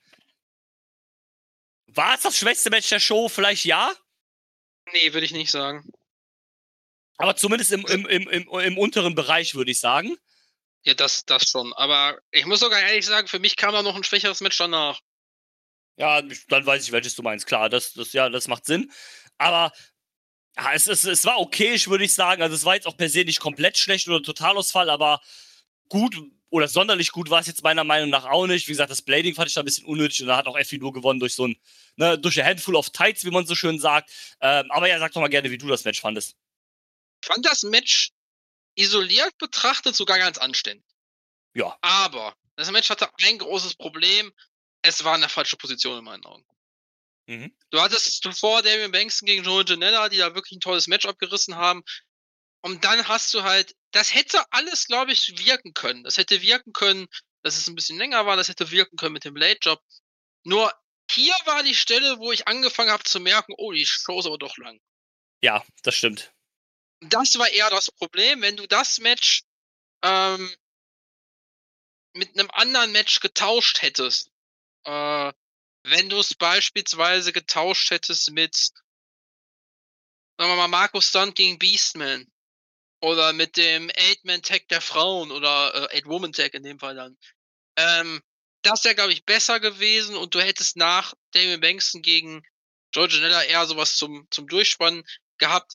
War es das schwächste Match der Show? Vielleicht ja. Nee, würde ich nicht sagen. Aber zumindest im, im, im, im, im unteren Bereich, würde ich sagen. Ja, das, das schon. Aber ich muss sogar ehrlich sagen, für mich kam da noch ein schwächeres Match danach. Ja, dann weiß ich, welches du meinst. Klar, das, das, ja, das macht Sinn. Aber ja, es, es, es war okay, würde ich sagen. Also es war jetzt auch per se nicht komplett schlecht oder Totalausfall, aber gut oder sonderlich gut war es jetzt meiner Meinung nach auch nicht. Wie gesagt, das Blading fand ich da ein bisschen unnötig und da hat auch Effie nur gewonnen durch so ein, ne, durch a handful of tights, wie man so schön sagt. Ähm, aber ja, sag doch mal gerne, wie du das Match fandest. Ich fand das Match isoliert betrachtet sogar ganz anständig. Ja. Aber das Match hatte ein großes Problem. Es war in der falschen Position in meinen Augen. Mhm. Du hattest zuvor Damian Bankston gegen Joey Janela, die da wirklich ein tolles Match abgerissen haben. Und dann hast du halt, das hätte alles, glaube ich, wirken können. Das hätte wirken können, dass es ein bisschen länger war. Das hätte wirken können mit dem Blade-Job. Nur hier war die Stelle, wo ich angefangen habe zu merken, oh, die Show ist aber doch lang. Ja, das stimmt. Das war eher das Problem, wenn du das Match ähm, mit einem anderen Match getauscht hättest. Äh, wenn du es beispielsweise getauscht hättest mit, sagen wir mal, Marco Stunt gegen Beastman. Oder mit dem Eight-Man-Tag der Frauen oder äh, Eight-Woman-Tag in dem Fall dann. Ähm, das wäre, glaube ich, besser gewesen und du hättest nach Damian Bankston gegen Joey Janela eher sowas zum, zum Durchspannen gehabt.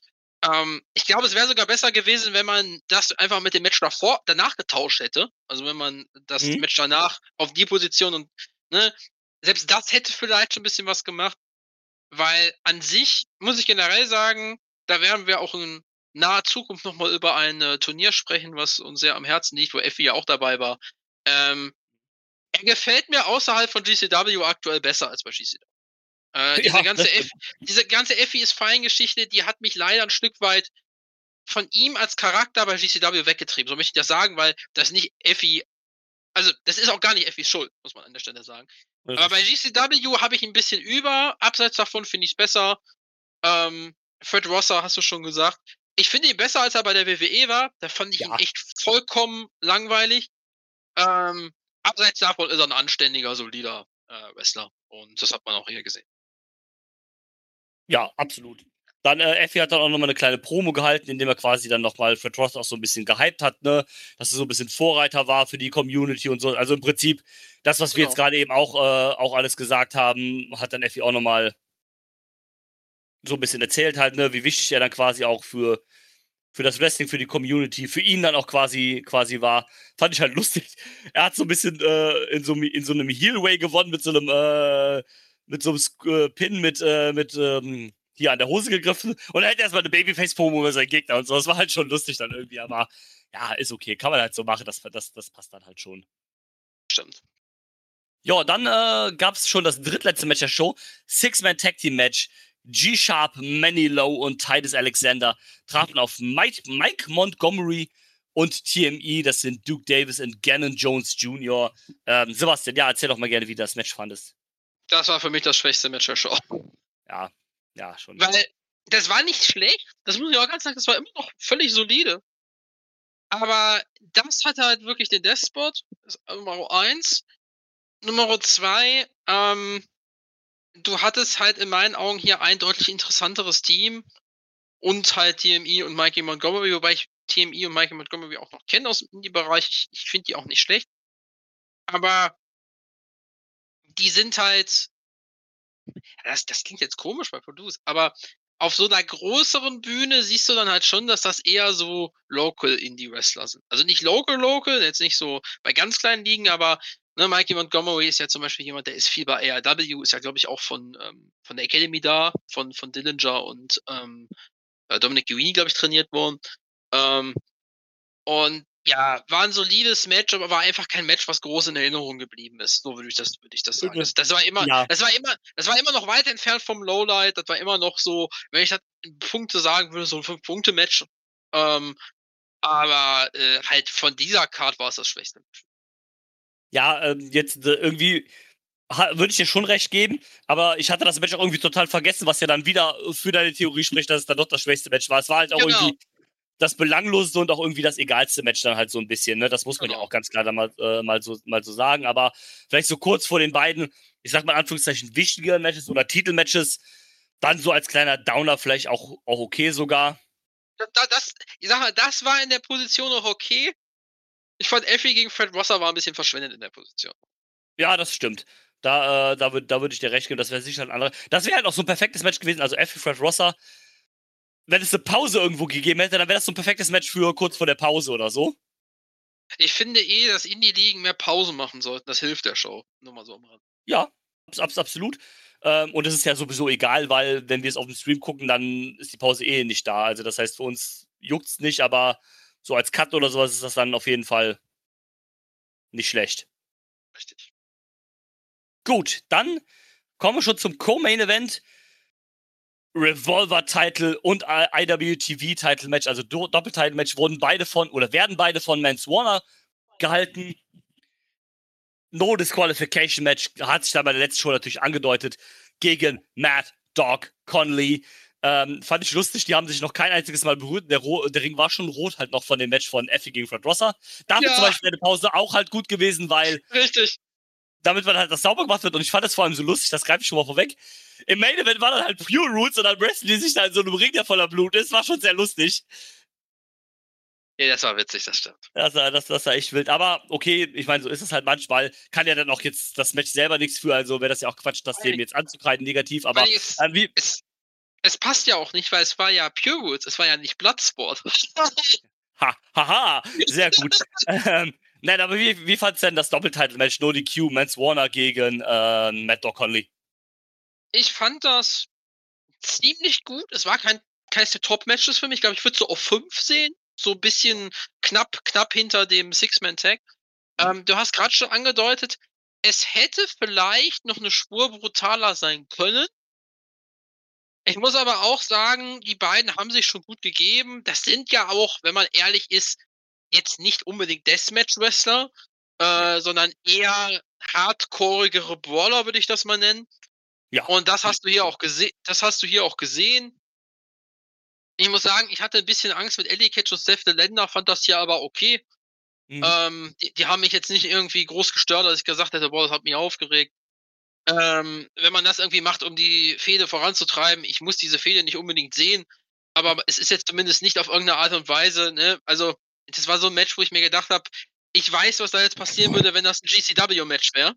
Ähm, ich glaube, es wäre sogar besser gewesen, wenn man das einfach mit dem Match davor, danach getauscht hätte. Also wenn man das Mhm. Match danach auf die Position und, ne, selbst das hätte vielleicht schon ein bisschen was gemacht, weil an sich muss ich generell sagen, da werden wir auch in naher Zukunft nochmal über ein äh, Turnier sprechen, was uns sehr am Herzen liegt, wo Effi ja auch dabei war. Ähm, er gefällt mir außerhalb von G C W aktuell besser als bei G C W. Äh, diese Ja, ganze das F, diese ganze Effi ist fein Geschichte, die hat mich leider ein Stück weit von ihm als Charakter bei G C W weggetrieben. So möchte ich das sagen, weil das nicht Effi, also das ist auch gar nicht Effis Schuld, muss man an der Stelle sagen. Aber bei G C W habe ich ein bisschen über. Abseits davon finde ich es besser. Ähm, Fred Rosser hast du schon gesagt. Ich finde ihn besser, als er bei der W W E war. Da fand ich ihn Ja. echt vollkommen langweilig. Ähm, abseits davon ist er ein anständiger, solider äh, Wrestler. Und das hat man auch hier gesehen. Ja, absolut. Dann, äh, Effie hat dann auch nochmal eine kleine Promo gehalten, indem er quasi dann nochmal Fred Ross auch so ein bisschen gehypt hat, ne? Dass er so ein bisschen Vorreiter war für die Community und so. Also im Prinzip, das, was wir Genau. jetzt gerade eben auch, äh, auch alles gesagt haben, hat dann Effie auch nochmal so ein bisschen erzählt halt, ne? Wie wichtig er dann quasi auch für, für das Wrestling, für die Community, für ihn dann auch quasi, quasi war. Fand ich halt lustig. Er hat so ein bisschen äh, in, so, in so einem Heelway gewonnen mit so einem, äh, mit so einem äh, Pin mit, äh, mit, ähm, hier an der Hose gegriffen und er hat erstmal eine Babyface-Promo über seinen Gegner und so. Das war halt schon lustig dann irgendwie, aber ja, ist okay. Kann man halt so machen, das, das, das passt dann halt schon. Stimmt. Ja, dann äh, gab es schon das drittletzte Match der Show. Six-Man-Tag-Team-Match. G-Sharp, Manny Low und Titus Alexander trafen auf Mike, Mike Montgomery und T M E. Das sind Duke Davis und Gannon Jones Junior Ähm, Sebastian, ja, erzähl doch mal gerne, wie du das Match fandest. Das war für mich das schwächste Match der Show. Ja, ja, schon. Weil das war nicht schlecht. Das muss ich auch ganz sagen, das war immer noch völlig solide. Aber das hatte halt wirklich den Deathspot. Das ist Nummer eins. Nummer zwei, ähm, du hattest halt in meinen Augen hier ein deutlich interessanteres Team und halt T M E und Mikey Montgomery, wobei ich T M E und Mikey Montgomery auch noch kenne aus dem Indie-Bereich. Ich, ich finde die auch nicht schlecht. Aber die sind halt, das, das klingt jetzt komisch bei Produce, aber auf so einer größeren Bühne siehst du dann halt schon, dass das eher so Local Indie-Wrestler sind. Also nicht Local, Local, jetzt nicht so bei ganz kleinen Ligen, aber ne, Mikey Montgomery ist ja zum Beispiel jemand, der ist viel bei A R W, ist ja, glaube ich, auch von, ähm, von der Academy da, von, von Dillinger und ähm, Dominic Guini, glaube ich, trainiert worden. Ähm, und ja, war ein solides Match, aber war einfach kein Match, was groß in Erinnerung geblieben ist. So würde ich das, würde ich das sagen. Das, das war immer, Ja. das war immer, das war immer noch weit entfernt vom Lowlight. Das war immer noch so, wenn ich das in Punkte sagen würde, so ein Fünf-Punkte-Match. Ähm, aber äh, halt von dieser Card war es das schwächste Match. Ja, ähm, jetzt äh, irgendwie würde ich dir schon recht geben, aber ich hatte das Match auch irgendwie total vergessen, was ja dann wieder für deine Theorie spricht, dass es dann doch das schwächste Match war. Es war halt auch Genau. irgendwie das belangloseste und auch irgendwie das egalste Match dann halt so ein bisschen, ne? Das muss man Genau. ja auch ganz klar dann mal, äh, mal, so, mal so sagen, aber vielleicht so kurz vor den beiden, ich sag mal in Anführungszeichen, wichtigeren Matches oder Titelmatches, dann so als kleiner Downer vielleicht auch, auch okay sogar. Das, das, ich sag mal, das war in der Position auch okay. Ich fand Effie gegen Fred Rosser war ein bisschen verschwendet in der Position. Ja, das stimmt. Da, äh, da würde da würd ich dir recht geben, das wäre sicher ein anderer. Das wäre halt auch so ein perfektes Match gewesen, also Effie, Fred Rosser. Wenn es eine Pause irgendwo gegeben hätte, dann wäre das so ein perfektes Match für kurz vor der Pause oder so. Ich finde eh, dass Indie-Ligen mehr Pause machen sollten. Das hilft der Show. Nur mal so am Rand. Ja, abs absolut. Ähm, und es ist ja sowieso egal, weil wenn wir es auf dem Stream gucken, dann ist die Pause eh nicht da. Also das heißt, für uns juckt es nicht, aber so als Cut oder sowas ist das dann auf jeden Fall nicht schlecht. Richtig. Gut, dann kommen wir schon zum Co-Main-Event. Revolver-Title und I W T V-Title-Match, also Do Doppel-Title-Match, wurden beide von, oder werden beide von Mance Warner gehalten. No-Disqualification-Match hat sich da bei der letzten Show natürlich angedeutet gegen Mad Dog Conley. Ähm, fand ich lustig, die haben sich noch kein einziges Mal berührt. Der, der Ring war schon rot halt noch von dem Match von Effie gegen Fred Rosser. Dafür Ja. zum Beispiel eine Pause auch halt gut gewesen, weil Richtig. damit man halt das sauber gemacht wird und ich fand das vor allem so lustig, das greife ich schon mal vorweg. Im Main Event war dann halt Pure Roots und dann wrestlen die sich da in so einem Ring, der voller Blut ist. War schon sehr lustig. Ja, das war witzig, das stimmt. Das war, das, das war echt wild. Aber okay, ich meine, so ist es halt manchmal. Kann ja dann auch jetzt das Match selber nichts für, also wäre das ja auch Quatsch, das dem jetzt anzukreiden negativ. Aber Es, äh, wie. es, Es passt ja auch nicht, weil es war ja Pure Rules, es war ja nicht Bloodsport. Ha, haha, sehr gut. ähm, nein, aber wie, wie fandst du denn das Doppeltitle-Match No D Q, Mance Warner gegen äh, Matt Doc Conley? Ich fand das ziemlich gut. Es war kein keines der Top-Matches für mich. Ich glaube, ich würde so auf fünf sehen. So ein bisschen knapp, knapp hinter dem Six-Man-Tag. Ähm, du hast gerade schon angedeutet, es hätte vielleicht noch eine Spur brutaler sein können. Ich muss aber auch sagen, die beiden haben sich schon gut gegeben. Das sind ja auch, wenn man ehrlich ist, jetzt nicht unbedingt Deathmatch-Wrestler, äh, sondern eher hardcoreigere Brawler, würde ich das mal nennen. Ja. Und das hast du hier auch gesehen. Das hast du hier auch gesehen. Ich muss sagen, ich hatte ein bisschen Angst mit Ellie Catch und Steph the Länder, fand das hier aber okay. Mhm. Ähm, die, die haben mich jetzt nicht irgendwie groß gestört, als ich gesagt hätte, boah, das hat mich aufgeregt. Ähm, wenn man das irgendwie macht, um die Fehde voranzutreiben, ich muss diese Fehde nicht unbedingt sehen, aber es ist jetzt zumindest nicht auf irgendeine Art und Weise, ne? Also, das war so ein Match, wo ich mir gedacht habe, ich weiß, was da jetzt passieren würde, wenn das ein G C W-Match wäre.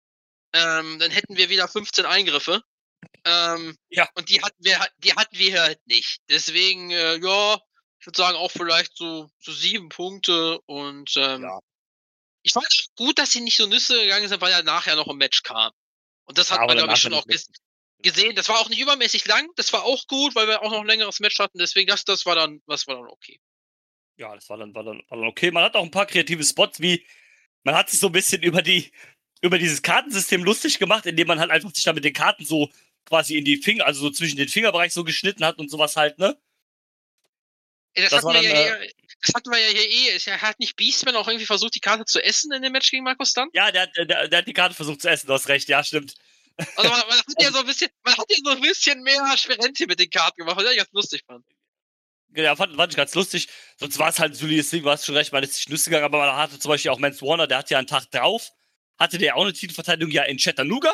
Ähm, dann hätten wir wieder fünfzehn Eingriffe. Ähm, Ja. Und die hatten wir, die hatten wir halt nicht. Deswegen, äh, ja, ich würde sagen, auch vielleicht so, so sieben Punkte. Und ähm, Ja. ich fand es gut, dass sie nicht so Nüsse gegangen sind, weil ja nachher noch ein Match kam. Und das hat Ja, man, aber glaube ich, danach schon dann auch nicht ges gesehen. Das war auch nicht übermäßig lang. Das war auch gut, weil wir auch noch ein längeres Match hatten. Deswegen, das, das war dann, das war dann okay. Ja, das war dann, war, dann, war dann okay. Man hat auch ein paar kreative Spots, wie man hat sich so ein bisschen über die über dieses Kartensystem lustig gemacht, indem man halt einfach sich da mit den Karten so quasi in die Finger, also so zwischen den Fingerbereich so geschnitten hat und sowas halt, ne? Ey, das, Das hatten war wir dann, ja äh, hier, das hatten wir ja hier eh. Ist ja, hat nicht Beastman auch irgendwie versucht, die Karte zu essen in dem Match gegen Markus Stunt? ja, der, hat- der, der hat die Karte versucht zu essen, du hast recht, ja, stimmt. Also man, man hat ja so ein bisschen, man hat ja so ein bisschen mehr Schwerenti mit den Karten gemacht, was ich ganz lustig fand. Ja, fand, fand ich ganz lustig. Sonst war es halt ein solides Ding, du hast schon recht, man ist nicht Nüsse gegangen, aber man hatte zum Beispiel auch Mance Warner, der hat ja einen Tag drauf, hatte der auch eine Titelverteidigung ja in Chattanooga.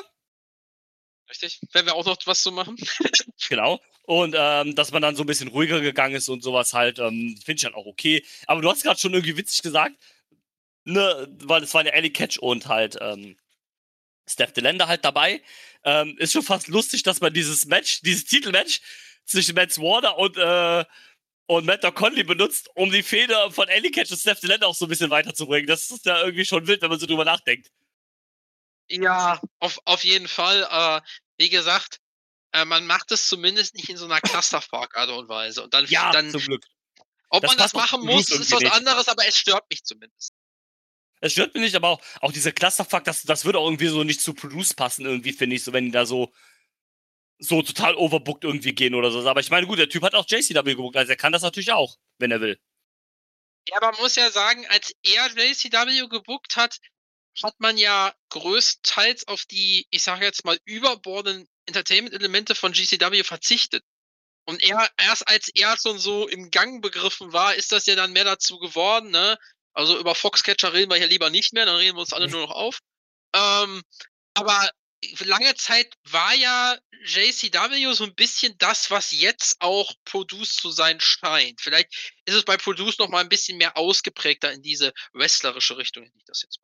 Richtig? Werden wir auch noch was zu machen? Genau. Und ähm, dass man dann so ein bisschen ruhiger gegangen ist und sowas halt, ähm, finde ich dann auch okay. Aber du hast gerade schon irgendwie witzig gesagt, ne, weil es waren ja Ellie Catch und halt ähm, Steph Delander halt dabei. Ähm, ist schon fast lustig, dass man dieses Match, dieses Titelmatch zwischen Mance Warner und, äh, und Matt Conley benutzt, um die Fehde von Ellie Catch und Steph Delander auch so ein bisschen weiterzubringen. Das ist ja irgendwie schon wild, wenn man so drüber nachdenkt. Ja, auf, auf jeden Fall. Aber wie gesagt, äh, man macht es zumindest nicht in so einer Clusterfuck-Art und Weise. Und dann, Ja, dann zum Glück. ob Das man das passt auch machen zu muss, Bruce ist irgendwie was nicht. anderes, aber es stört mich zumindest. Es stört mich nicht, aber auch, auch dieser Clusterfuck, das, das würde auch irgendwie so nicht zu Produce passen, irgendwie, finde ich, so, wenn die da so, so total overbooked irgendwie gehen oder so. Aber ich meine, gut, der Typ hat auch J C W gebuckt, also er kann das natürlich auch, wenn er will. Ja, aber man muss ja sagen, als er J C W gebuckt hat, hat man ja größtenteils auf die, ich sage jetzt mal, überbordenden Entertainment-Elemente von G C W verzichtet. Und er, erst als er schon so im Gang begriffen war, ist das ja dann mehr dazu geworden, ne? Also über Foxcatcher reden wir hier lieber nicht mehr, dann reden wir uns alle nur noch auf. Ähm, aber lange Zeit war ja J C W so ein bisschen das, was jetzt auch Produce zu sein scheint. Vielleicht ist es bei Produce noch mal ein bisschen mehr ausgeprägter in diese wrestlerische Richtung, nenne ich das jetzt mal.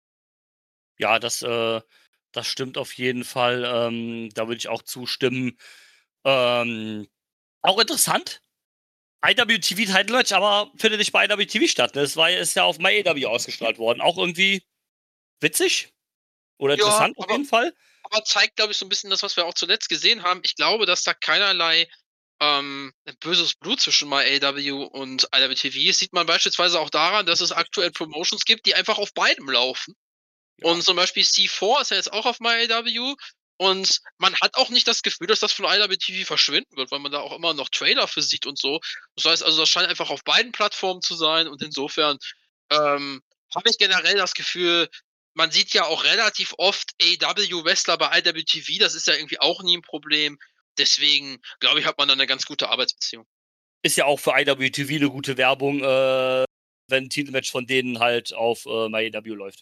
Ja, das, äh, das stimmt auf jeden Fall. Ähm, da würde ich auch zustimmen. Ähm, auch interessant. I W T V Title Match, aber findet nicht bei I W T V statt. Ne? Das war, ist ja auf MyAW ausgestrahlt worden. Auch irgendwie witzig oder Ja, interessant auf aber jeden Fall. aber zeigt, glaube ich, so ein bisschen das, was wir auch zuletzt gesehen haben. Ich glaube, dass da keinerlei ähm, böses Blut zwischen MyAW und I W T V ist. Sieht man beispielsweise auch daran, dass es aktuell Promotions gibt, die einfach auf beidem laufen. Ja. Und zum Beispiel C vier ist ja jetzt auch auf MyAW. Und man hat auch nicht das Gefühl, dass das von I W T V verschwinden wird, weil man da auch immer noch Trailer für sieht und so. Das heißt also, das scheint einfach auf beiden Plattformen zu sein. Und insofern ähm, habe ich generell das Gefühl, man sieht ja auch relativ oft A W-Wrestler bei I W T V. Das ist ja irgendwie auch nie ein Problem. Deswegen, glaube ich, hat man da eine ganz gute Arbeitsbeziehung. Ist ja auch für I W T V eine gute Werbung, äh, wenn ein Titelmatch von denen halt auf äh, MyAW läuft.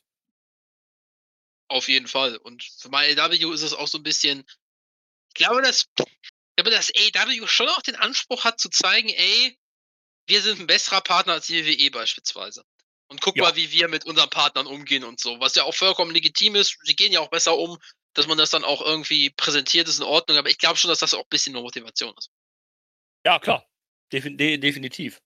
Auf jeden Fall. Und für MyAW ist es auch so ein bisschen, ich glaube, dass, ich glaube, dass A W schon auch den Anspruch hat zu zeigen, ey, wir sind ein besserer Partner als die W W E beispielsweise. Und guck Ja. mal, wie wir mit unseren Partnern umgehen und so. Was ja auch vollkommen legitim ist. Sie gehen ja auch besser um, dass man das dann auch irgendwie präsentiert, ist in Ordnung. Aber ich glaube schon, dass das auch ein bisschen eine Motivation ist. Ja, klar. Defin- de- definitiv.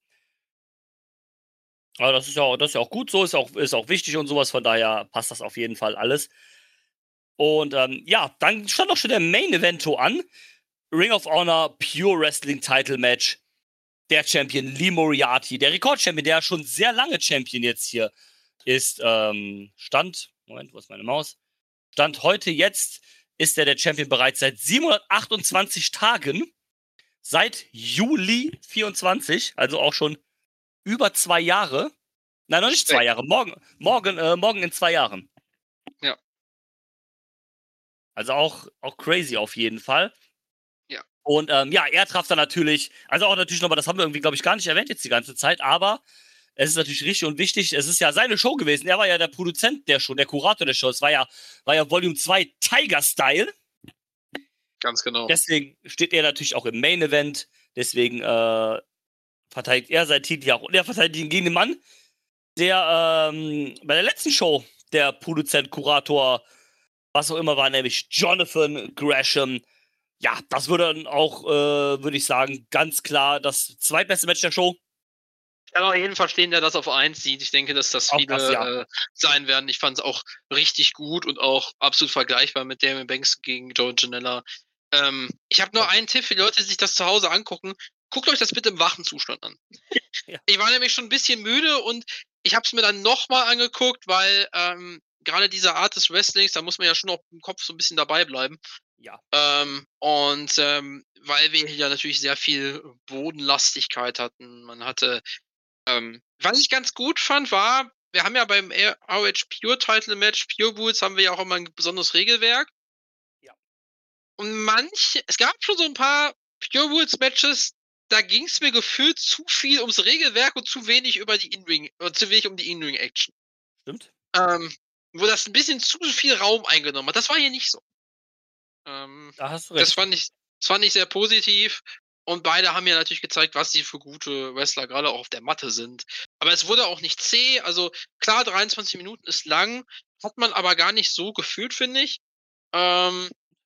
Aber das ist ja, auch- das ist ja auch gut so, ist auch, ist auch wichtig und sowas, von daher passt das auf jeden Fall alles. Und ähm, ja, dann stand auch schon der Main Evento an. Ring of Honor Pure Wrestling Title Match. Der Champion Lee Moriarty, der Rekordchampion, der schon sehr lange Champion jetzt hier ist, ähm, Stand, Moment, wo ist meine Maus? Stand heute jetzt ist er der Champion bereits seit siebenhundertachtundzwanzig Tagen, seit Juli vierundzwanzig, also auch schon über zwei Jahre. Nein, noch nicht zwei Jahre, morgen, morgen, äh, morgen in zwei Jahren. Ja. Also auch, auch crazy auf jeden Fall. Ja. Und ähm, ja, er traf dann natürlich, also auch natürlich nochmal, das haben wir irgendwie, glaube ich, gar nicht erwähnt jetzt die ganze Zeit, aber es ist natürlich richtig und wichtig, es ist ja seine Show gewesen. Er war ja der Produzent der Show, der Kurator der Show. Es war ja, war ja Volume zwei Tiger-Style. Ganz genau. Deswegen steht er natürlich auch im Main-Event. Deswegen äh, verteidigt er seinen Titel ja auch. Und er verteidigt ihn gegen den Mann, der ähm, bei der letzten Show der Produzent, Kurator, was auch immer war, nämlich Jonathan Gresham. Ja, das würde dann auch, äh, würde ich sagen, ganz klar das zweitbeste Match der Show. Ich kann auch jeden verstehen, der das auf eins sieht. Ich denke, dass das Auch viele das, ja. äh, sein werden. Ich fand es auch richtig gut und auch absolut vergleichbar mit Damien Banks gegen Joe Janela. Ähm, ich habe nur einen Tipp für die Leute, die sich das zu Hause angucken. Guckt euch das bitte im wachen Zustand an. Ja. Ich war nämlich schon ein bisschen müde und ich habe es mir dann nochmal angeguckt, weil ähm, gerade diese Art des Wrestlings, da muss man ja schon auch im Kopf so ein bisschen dabei bleiben. Ja. Ähm, und ähm, weil wir hier natürlich sehr viel Bodenlastigkeit hatten. Man hatte ähm, was ich ganz gut fand, war, wir haben ja beim R H Pure Title Match, Pure Rules, haben wir ja auch immer ein besonderes Regelwerk. Ja. Und manch, es gab schon so ein paar Pure Rules Matches, da ging es mir gefühlt zu viel ums Regelwerk und zu wenig über die In-Ring, oder zu wenig um die In-Ring-Action. Stimmt. Ähm, wo das ein bisschen zu viel Raum eingenommen hat. Das war hier nicht so. Ähm, Da hast du recht. das fand ich, das fand ich sehr positiv. Und beide haben ja natürlich gezeigt, was sie für gute Wrestler gerade auch auf der Matte sind. Aber es wurde auch nicht zäh. Also klar, dreiundzwanzig Minuten ist lang, hat man aber gar nicht so gefühlt, finde ich. Ähm,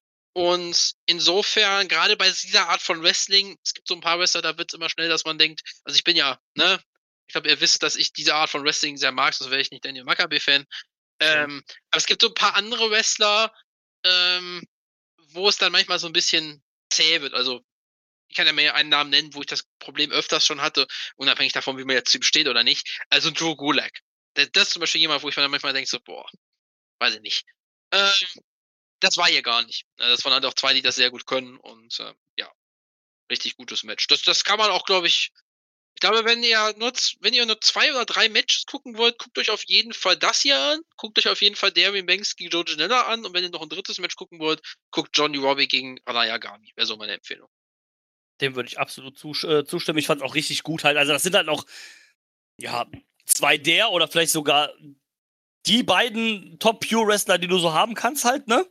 und insofern, gerade bei dieser Art von Wrestling, es gibt so ein paar Wrestler, da wird es immer schnell, dass man denkt, also ich bin ja, ne, ich glaube, ihr wisst, dass ich diese Art von Wrestling sehr mag, sonst wäre ich nicht Daniel Maccabi-Fan. Ähm, aber es gibt so ein paar andere Wrestler, ähm, wo es dann manchmal so ein bisschen zäh wird. Also ich kann ja mehr einen Namen nennen, wo ich das Problem öfters schon hatte, unabhängig davon, wie man jetzt zu ihm steht oder nicht. Also Drew Gulak. Das, das ist zum Beispiel jemand, wo ich mir dann manchmal denke, so, boah, weiß ich nicht. Ähm, das war hier gar nicht. Das waren halt auch zwei, die das sehr gut können und äh, ja, richtig gutes Match. Das, das kann man auch, glaube ich, ich glaube, wenn ihr nur, wenn ihr nur zwei oder drei Matches gucken wollt, guckt euch auf jeden Fall das hier an. Guckt euch auf jeden Fall Darren Banks gegen Joe Janela an. Und wenn ihr noch ein drittes Match gucken wollt, guckt Johnny Robbie gegen Alaya Gami. Wäre so meine Empfehlung. Dem würde ich absolut zus äh, zustimmen. Ich fand es auch richtig gut halt. Also das sind halt noch, ja, zwei der oder vielleicht sogar die beiden Top-Pure-Wrestler, die du so haben kannst halt, ne?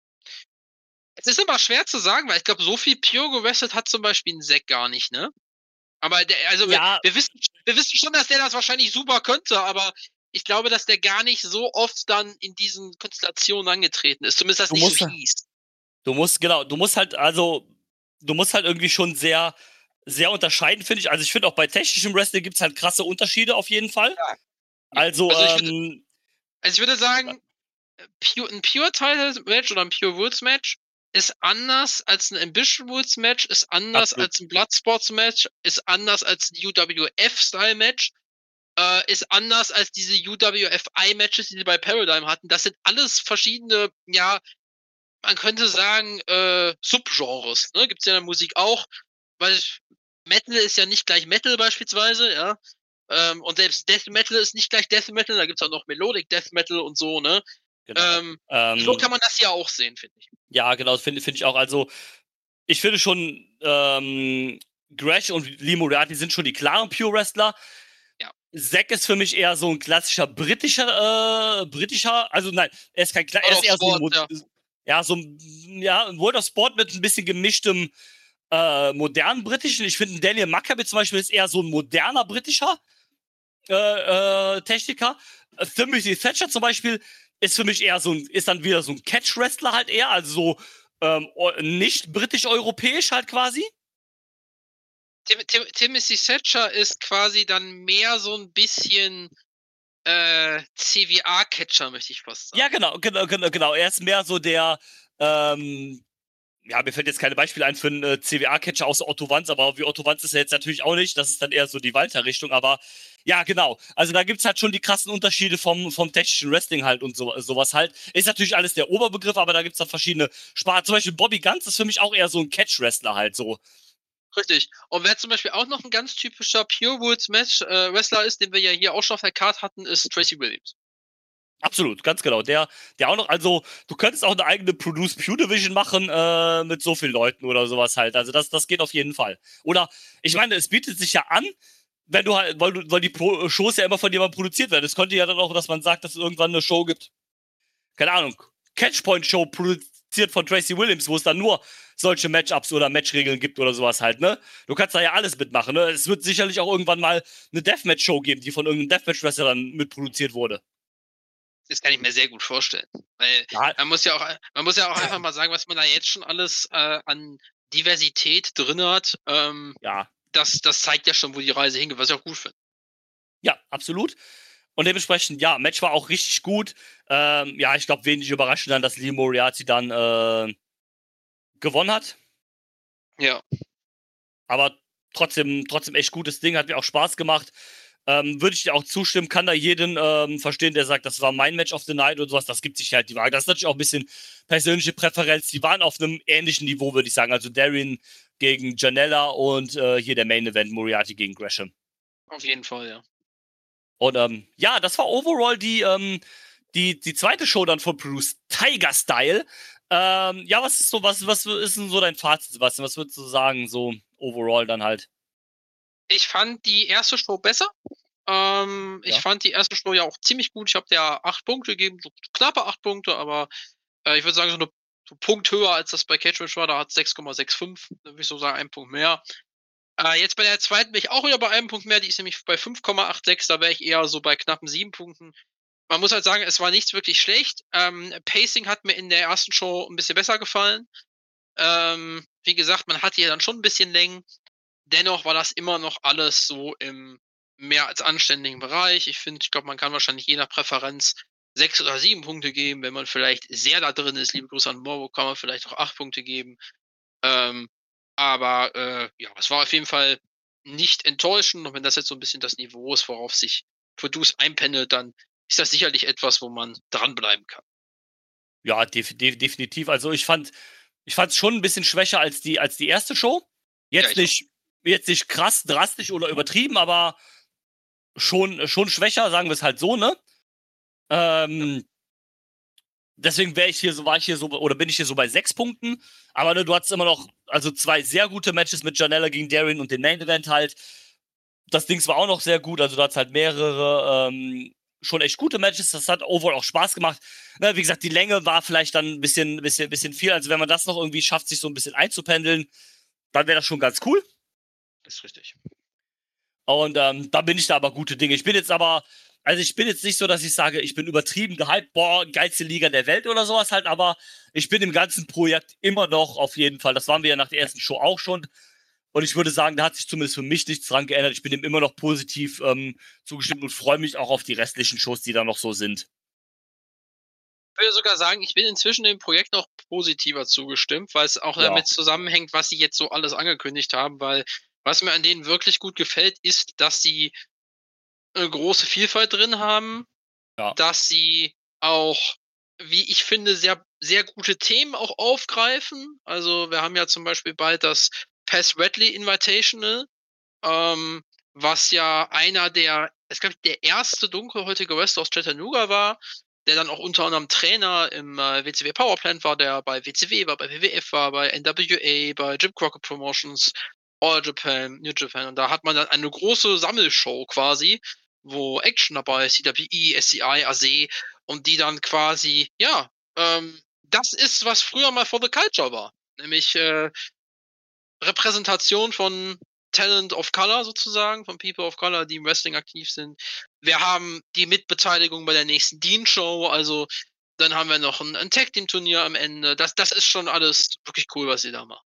Es ist immer schwer zu sagen, weil ich glaube, so viel Pure gewrestelt hat zum Beispiel ein Zack gar nicht, ne? Aber der, also Ja. wir, wir, wissen, wir wissen schon, dass der das wahrscheinlich super könnte, aber ich glaube, dass der gar nicht so oft dann in diesen Konstellationen angetreten ist. Zumindest das Du nicht musst, so hieß. Du musst, genau, du musst halt, also, du musst halt irgendwie schon sehr, sehr unterscheiden, finde ich. Also ich finde auch bei technischem Wrestling gibt es halt krasse Unterschiede auf jeden Fall. Ja. Also, Also ich, ähm, würde, also ich würde sagen, Pure, ein Pure-Title-Match oder ein Pure-Woods-Match ist anders als ein Ambition-Woods-Match, ist anders Absolut. als ein Bloodsports-Match, ist anders als ein U W F-Style-Match, äh, ist anders als diese U W F I-Matches, die sie bei Paradigm hatten. Das sind alles verschiedene, ja, man könnte sagen, äh, Subgenres. Ne? Gibt es ja in der Musik auch, weil Metal ist ja nicht gleich Metal beispielsweise, ja. Ähm, und selbst Death Metal ist nicht gleich Death Metal, da gibt es auch noch Melodic Death Metal und so, ne? genau. Ähm, Ähm, so kann man das ja auch sehen, finde ich. Ja, genau, das finde find ich auch. Also, ich finde schon, ähm, Gresh und Lee Moriarty sind schon die klaren Pure-Wrestler. Ja. Zack ist für mich eher so ein klassischer britischer, äh, britischer, also nein, er ist kein, Kla er ist eher so ein, Sport, ja. ja, so ein, ja, ein World of Sport mit ein bisschen gemischtem, äh, modernen britischen. Ich finde, Daniel Maccabi zum Beispiel ist eher so ein moderner britischer äh, äh, Techniker. Äh, Timothy Thatcher zum Beispiel ist für mich eher so ein, ist dann wieder so ein Catch-Wrestler halt eher, also so ähm, nicht britisch-europäisch halt quasi. Tim, Tim, Timothy Thatcher ist quasi dann mehr so ein bisschen äh, C W A-Catcher, möchte ich fast sagen. Ja, genau, genau, genau, genau. Er ist mehr so der, ähm, ja, mir fällt jetzt keine Beispiele ein für einen äh, C W A-Catcher außer Otto Wanz, aber wie Otto Wanz ist er jetzt natürlich auch nicht. Das ist dann eher so die Walter-Richtung, aber ja, genau. Also da gibt's halt schon die krassen Unterschiede vom, vom technischen Wrestling halt und so, sowas halt. Ist natürlich alles der Oberbegriff, aber da gibt's dann verschiedene Sparten. Zum Beispiel Bobby Guns ist für mich auch eher so ein Catch-Wrestler halt so. Richtig. Und wer zum Beispiel auch noch ein ganz typischer Pure Woods Match äh, Wrestler ist, den wir ja hier auch schon auf der Card hatten, ist Tracy Williams. Absolut, ganz genau. Der, der auch noch, also du könntest auch eine eigene Produce Pure Division machen äh, mit so vielen Leuten oder sowas halt. Also das, das geht auf jeden Fall. Oder ich meine, es bietet sich ja an, wenn du halt, weil du, weil die Pro Shows ja immer von jemandem produziert werden. Es könnte ja dann auch, dass man sagt, dass es irgendwann eine Show gibt. Keine Ahnung. Catchpoint Show produziert von Tracy Williams, wo es dann nur solche Matchups oder Matchregeln gibt oder sowas halt, ne? Du kannst da ja alles mitmachen, ne? Es wird sicherlich auch irgendwann mal eine Deathmatch-Show geben, die von irgendeinem Deathmatch-Wrestler dann mitproduziert wurde. Das kann ich mir sehr gut vorstellen. Weil Ja. man muss ja auch, man muss ja auch einfach mal sagen, was man da jetzt schon alles äh, an Diversität drin hat. Ähm, Ja. das, das zeigt ja schon, wo die Reise hingeht, was ich auch gut finde. Ja, absolut. Und dementsprechend, ja, Match war auch richtig gut. Ähm, ja, ich glaube, wenig überraschend dann, dass Lee Moriarty dann äh, gewonnen hat. Ja. Aber trotzdem, trotzdem echt gutes Ding, hat mir auch Spaß gemacht. Ähm, Würde ich dir auch zustimmen, kann da jeden ähm, verstehen, der sagt, das war mein Match of the Night und sowas. Das gibt sich halt die Waage. Das ist natürlich auch ein bisschen persönliche Präferenz. Die waren auf einem ähnlichen Niveau, würde ich sagen. Also Darian gegen Janella und äh, hier der Main Event, Moriarty gegen Gresham. Auf jeden Fall, ja. Und ähm, ja, das war overall die, ähm, die, die zweite Show dann von Bruce, Tiger Style. Ähm, ja, was ist so, was, was ist denn so dein Fazit, Sebastian? Was würdest du sagen, so overall dann halt? Ich fand die erste Show besser. Ähm, ich Ja. fand die erste Show ja auch ziemlich gut. Ich habe der acht Punkte gegeben, so knappe acht Punkte, aber äh, ich würde sagen, so eine so Punkt höher als das bei Catchwitch war. Da hat sechs Komma fünfundsechzig, da würde ich so sagen, einen Punkt mehr. Äh, jetzt bei der zweiten bin ich auch wieder bei einem Punkt mehr. Die ist nämlich bei fünf Komma sechsundachtzig. Da wäre ich eher so bei knappen sieben Punkten. Man muss halt sagen, es war nichts wirklich schlecht. Ähm, Pacing hat mir in der ersten Show ein bisschen besser gefallen. Ähm, wie gesagt, man hatte ja dann schon ein bisschen Längen. Dennoch war das immer noch alles so im mehr als anständigen Bereich. Ich finde, ich glaube, man kann wahrscheinlich je nach Präferenz sechs oder sieben Punkte geben. Wenn man vielleicht sehr da drin ist, liebe Grüße an Morbo, kann man vielleicht auch acht Punkte geben. Ähm, aber äh, ja, es war auf jeden Fall nicht enttäuschend. Und wenn das jetzt so ein bisschen das Niveau ist, worauf sich Produce einpendelt, dann ist das sicherlich etwas, wo man dranbleiben kann. Ja, def def definitiv. Also ich fand, ich fand es schon ein bisschen schwächer als die, als die erste Show. Jetzt Ja, nicht, jetzt nicht krass, drastisch oder übertrieben, aber schon, schon schwächer, sagen wir es halt so, ne? Ähm, deswegen wäre ich hier so, war ich hier so, oder bin ich hier so bei sechs Punkten. Aber ne, du hattest immer noch, also zwei sehr gute Matches mit Janella gegen Darian und den Main Event halt. Das Ding war auch noch sehr gut, also du hattest halt mehrere, ähm, schon echt gute Matches. Das hat overall auch Spaß gemacht. Ne, wie gesagt, die Länge war vielleicht dann ein bisschen, bisschen, bisschen viel. Also wenn man das noch irgendwie schafft, sich so ein bisschen einzupendeln, dann wäre das schon ganz cool. Das ist richtig. Und ähm, da bin ich da aber gute Dinge. Ich bin jetzt aber, also ich bin jetzt nicht so, dass ich sage, ich bin übertrieben gehypt, boah, geilste Liga der Welt oder sowas halt, aber ich bin im ganzen Projekt immer noch auf jeden Fall, das waren wir ja nach der ersten Show auch schon. Und ich würde sagen, da hat sich zumindest für mich nichts dran geändert. Ich bin dem immer noch positiv ähm, zugestimmt und freue mich auch auf die restlichen Shows, die da noch so sind. Ich würde sogar sagen, ich bin inzwischen dem Projekt noch positiver zugestimmt, weil es auch Ja. damit zusammenhängt, was sie jetzt so alles angekündigt haben, weil was mir an denen wirklich gut gefällt, ist, dass sie eine große Vielfalt drin haben, Ja. dass sie auch, wie ich finde, sehr, sehr gute Themen auch aufgreifen. Also wir haben ja zum Beispiel bald das Pass Radley Invitational, ähm, was ja einer der, es glaube der erste dunkelhäutige Wrestler aus Chattanooga war, der dann auch unter anderem Trainer im äh, W C W Powerplant war, der bei W C W war, bei W W F war, bei N W A, bei Jim Crockett Promotions, All Japan, New Japan. Und da hat man dann eine große Sammelshow quasi, wo Action dabei ist, C W E, S C I, A S E, und die dann quasi, ja, ähm, das ist, was früher mal For the Culture war. Nämlich äh, Repräsentation von Talent of Color sozusagen, von People of Color, die im Wrestling aktiv sind. Wir haben die Mitbeteiligung bei der nächsten Dean-Show, also dann haben wir noch ein, ein Tag-Team-Turnier am Ende. Das, das ist schon alles wirklich cool, was sie da machen.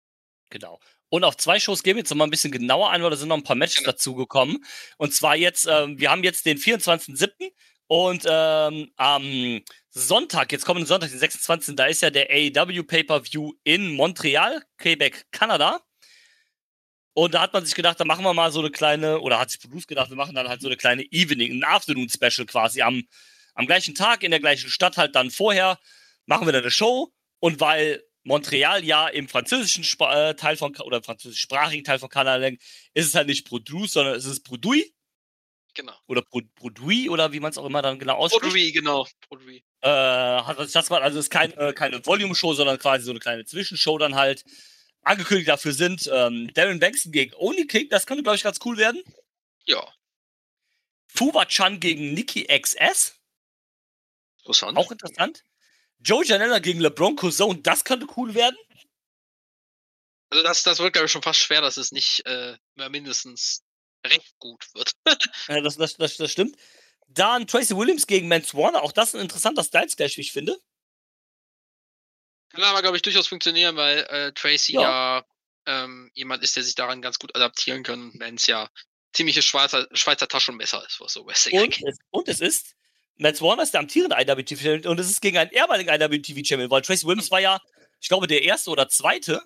Genau. Und auf zwei Shows gehen wir jetzt noch mal ein bisschen genauer ein, weil da sind noch ein paar Matches Genau. dazugekommen. Und zwar jetzt, ähm, wir haben jetzt den vierundzwanzigsten siebten und ähm, am Sonntag, jetzt kommenden Sonntag, den sechsundzwanzigsten, da ist ja der A E W Pay-Per-View in Montreal, Quebec, Kanada. Und da hat man sich gedacht, da machen wir mal so eine kleine, oder hat sich Produce gedacht, wir machen dann halt so eine kleine Evening, ein Afternoon-Special quasi am, am gleichen Tag, in der gleichen Stadt halt dann vorher, machen wir dann eine Show. Und weil Montreal ja im französischen Sp- äh, Teil von, oder französischsprachigen Teil von Kanada liegt, ist es halt nicht Produce, sondern es ist Produit. Genau. Oder Pro- Produit, oder wie man es auch immer dann genau ausspricht. Produit, genau. Produit. Äh, hat sich das mal, also es ist kein, äh, keine Volume-Show, sondern quasi so eine kleine Zwischenshow dann halt. Angekündigt dafür sind ähm, Darren Bankston gegen Oni King, das könnte, glaube ich, ganz cool werden. Ja. Fuwa-Chan gegen Nikki X S, Interessant. auch interessant. Joe Janela gegen LeBron Cozone, das könnte cool werden. Also das, das wird, glaube ich, schon fast schwer, dass es nicht äh, mehr mindestens recht gut wird. Ja, das, das, das, das stimmt. Dann Tracy Williams gegen Mance Warner, auch das ein interessanter Styles-Clash, wie ich finde. Kann aber, glaube ich, durchaus funktionieren, weil äh, Tracy Ja. ja, ähm, jemand ist, der sich daran ganz gut adaptieren kann, wenn es ja ziemliches Schweizer, Schweizer Taschenmesser ist, was so Wrestling Und angeht. es, und es ist, Mance Warner ist der amtierende I W T V-Champion und es ist gegen einen ehemaligen I W T V-Champion, weil Tracy Williams war ja, ich glaube, der erste oder zweite.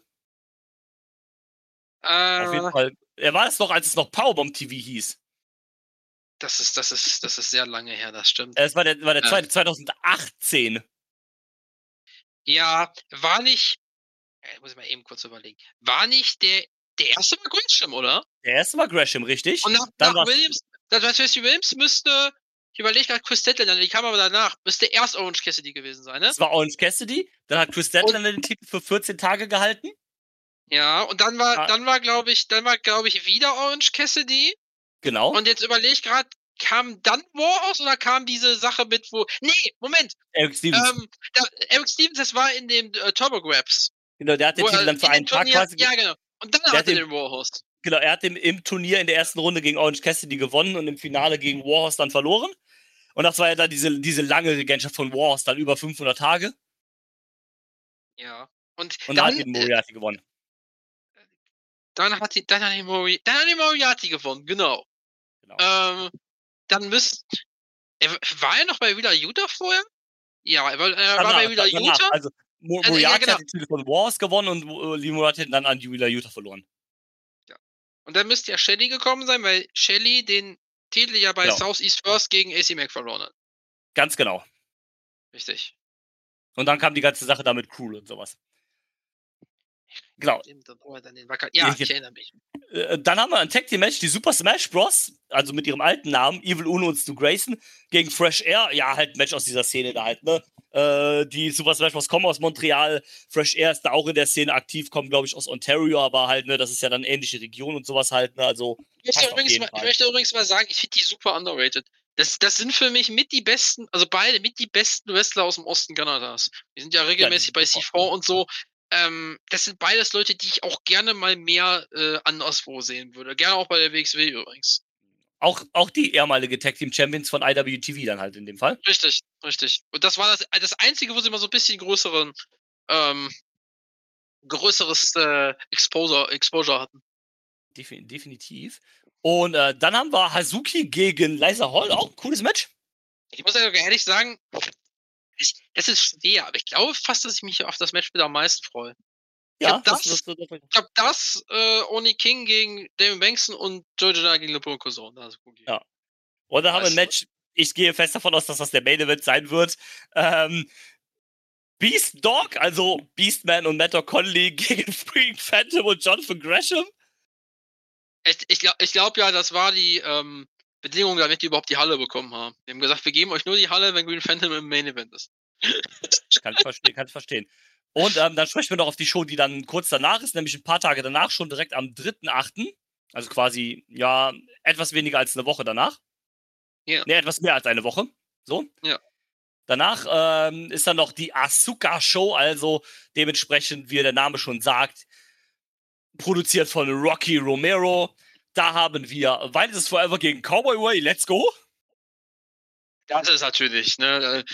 Äh, Auf jeden Fall. Er war es noch, als es noch Powerbomb T V hieß. Das ist, das ist, das ist sehr lange her, das stimmt. Es war der, war der Ja. zweite, zweitausendachtzehn. Ja, war nicht, äh, muss ich mal eben kurz überlegen, war nicht der, der erste war Gresham, oder? Der erste war Gresham, richtig. Und nach, Dann nach war's- Williams, das war Tracy Williams müsste, ich überlege gerade Chris Statlander, die kam aber danach, müsste erst Orange Cassidy gewesen sein, ne? Das war Orange Cassidy. Dann hat Chris Statlander den Titel für vierzehn Tage gehalten. Ja, und dann war, Ah. dann war, glaube ich, dann war, glaube ich, wieder Orange Cassidy. Genau. Und jetzt überlege ich gerade, kam dann Warhorse oder kam diese Sache mit, wo. Nee, Moment! Eric Stevens. Ähm, da, Eric Stevens, das war in dem äh, Turbo Grabs. genau, der hat den wo Titel er dann für in einen dem Tag Turnier, quasi. Ja, genau. Und dann Der hat hat er den- den Warhorse. Genau, er hat im, im Turnier in der ersten Runde gegen Orange Cassidy gewonnen und im Finale gegen Warhorse dann verloren. Und das war ja dann diese, diese lange Regentschaft von Warhorse, dann über fünfhundert Tage. Ja. Und, Und da dann, hat eben äh, Moriarty gewonnen. dann hat die, dann hat die Mori, dann hat die Moriarty gewonnen, genau. Genau. Ähm, dann müsst. Er, war er noch bei Wheeler Utah vorher? Ja, er war, er war bei Wheeler danach, Utah. Also Mo- Also, ja, Moriarty genau. hat den Titel von Warhorse gewonnen und äh, Lee Moriarty hat dann an die Wheeler Utah verloren. Und dann müsste ja Shelly gekommen sein, weil Shelly den Titel ja bei Genau. Southeast First gegen A C Mac verloren hat. Ganz genau. Richtig. Und dann kam die ganze Sache da mit Cruel und sowas. Genau. Stimmt, und wo er dann den Wacker. Ja, Ja, ich erinnere mich. Äh, dann haben wir ein Tag Team Match, die Super Smash Bros., also mit ihrem alten Namen, Evil Uno und Stu Grayson, gegen Fresh Air. Ja, halt ein Match aus dieser Szene da halt, ne? Äh, die Super Smash Bros. Kommen aus Montreal. Fresh Air ist da auch in der Szene aktiv, kommen, glaube ich, aus Ontario, aber halt, ne, das ist ja dann ähnliche Region und sowas halt, ne? Also, Ich möchte, passt auf übrigens jeden mal, ich Fall. möchte übrigens mal sagen, ich finde die super underrated. Das, das sind für mich mit die besten, also beide mit die besten Wrestler aus dem Osten Kanadas. Die sind ja regelmäßig sind bei super. C vier und so. Ähm, das sind beides Leute, die ich auch gerne mal mehr äh, anderswo sehen würde. Gerne auch bei der W X W übrigens. Auch, auch die ehemalige Tag Team Champions von I W T V dann halt in dem Fall. Richtig, richtig. Und das war das, das Einzige, wo sie mal so ein bisschen größeren, ähm, größeres äh, Exposure, Exposure hatten. Defi- definitiv. Und äh, dann haben wir Hazuki gegen Liza Hall, auch ein cooles Match. Ich muss ja ehrlich sagen, ich, das ist schwer, aber ich glaube fast, dass ich mich auf das Match wieder am meisten freue. Ich Ja, hab das, das, das, das, das, ich habe das, äh, Oni King gegen Damon Bankston und Joe Janela gegen LeBron Cozone. Das ist okay. Ja. Und dann haben wir ein Weißt du? Match, ich gehe fest davon aus, dass das der Main Event sein wird. Ähm, Beast Dog, also Beastman und Matt O'Connelly gegen Freaking Phantom und Jonathan Gresham. Ich, ich glaube ich glaub ja, das war die ähm, Bedingung, damit die überhaupt die Halle bekommen haben. Die haben gesagt, wir geben euch nur die Halle, wenn Green Phantom im Main Event ist. Kann ich verstehen, kann ich verstehen. Und ähm, dann sprechen wir noch auf die Show, die dann kurz danach ist, nämlich ein paar Tage danach, schon direkt am dritten achten Also quasi, ja, etwas weniger als eine Woche danach. Ja. Ne, etwas mehr als eine Woche. So. Ja. Danach ähm, ist dann noch die Asuka Show, also dementsprechend, wie der Name schon sagt, produziert von Rocky Romero. Da haben wir Violence is Forever gegen Cowboy Way, let's go. Das ist natürlich, ne?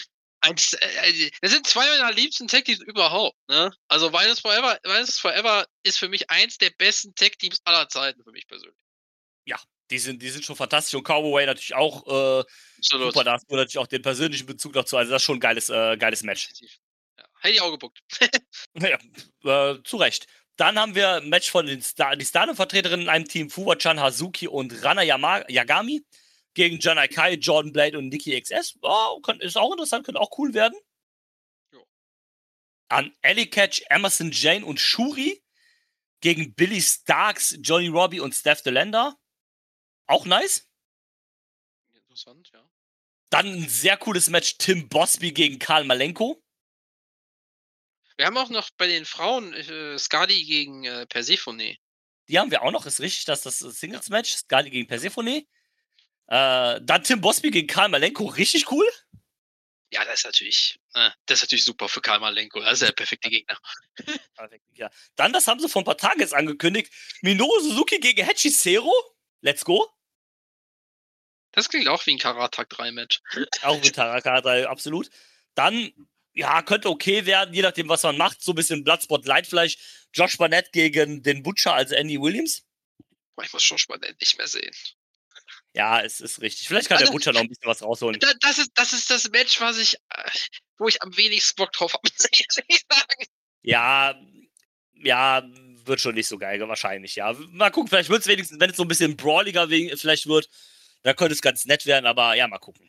Eins, äh, das sind zwei meiner liebsten Tag-Teams überhaupt, ne? Also Violence Forever, Violence Forever ist für mich eins der besten Tag-Teams aller Zeiten, für mich persönlich. Ja, die sind, die sind schon fantastisch und Cowboy natürlich auch äh, Absolut. super. Da hast du natürlich auch den persönlichen Bezug dazu. Also das ist schon ein geiles, äh, geiles Match. Ja, hätte ich auch gebuckt. Ja, äh, zu Recht. Dann haben wir ein Match von den Star die Stardom-Vertreterinnen in einem Team, Fuwa-chan, Hazuki und Rana Yama Yagami gegen Janai Kai, Jordan Blade und Nikki X S. Oh, kann, ist auch interessant, könnte auch cool werden. Jo. An Ellie Catch, Emerson Jane und Shuri gegen Billy Starks, Johnny Robbie und Steph DeLanda. Auch nice. Interessant, ja. Dann ein sehr cooles Match, Tim Bosby gegen Karl Malenko. Wir haben auch noch bei den Frauen äh, Skadi gegen äh, Persephone. Die haben wir auch noch, ist richtig, das ist das Singles-Match, Skadi gegen Persephone. Äh, dann Tim Bosby gegen Karl Malenko, richtig cool. Ja, das ist natürlich, äh, das ist natürlich super für Karl Malenko. Das ist der perfekte Gegner. Ja. Dann, das haben sie vor ein paar Tagen jetzt angekündigt, Minoru Suzuki gegen Hechisero. Let's go. Das klingt auch wie ein Karatag drei Match. Auch mit Karatag drei, absolut. Dann, ja, könnte okay werden, je nachdem, was man macht. So ein bisschen Bloodspot Light vielleicht. Josh Barnett gegen den Butcher, also Andy Williams. Ich muss Josh Barnett nicht mehr sehen. Ja, es ist richtig. Vielleicht kann also, der Butcher noch ein bisschen was rausholen. Da, das, ist, das ist das Match, was ich, wo ich am wenigsten Bock drauf habe, muss ich sagen. Ja, ja, wird schon nicht so geil, wahrscheinlich, ja. Mal gucken, vielleicht wird es wenigstens, wenn es so ein bisschen brawliger vielleicht wird, dann könnte es ganz nett werden, aber ja, mal gucken.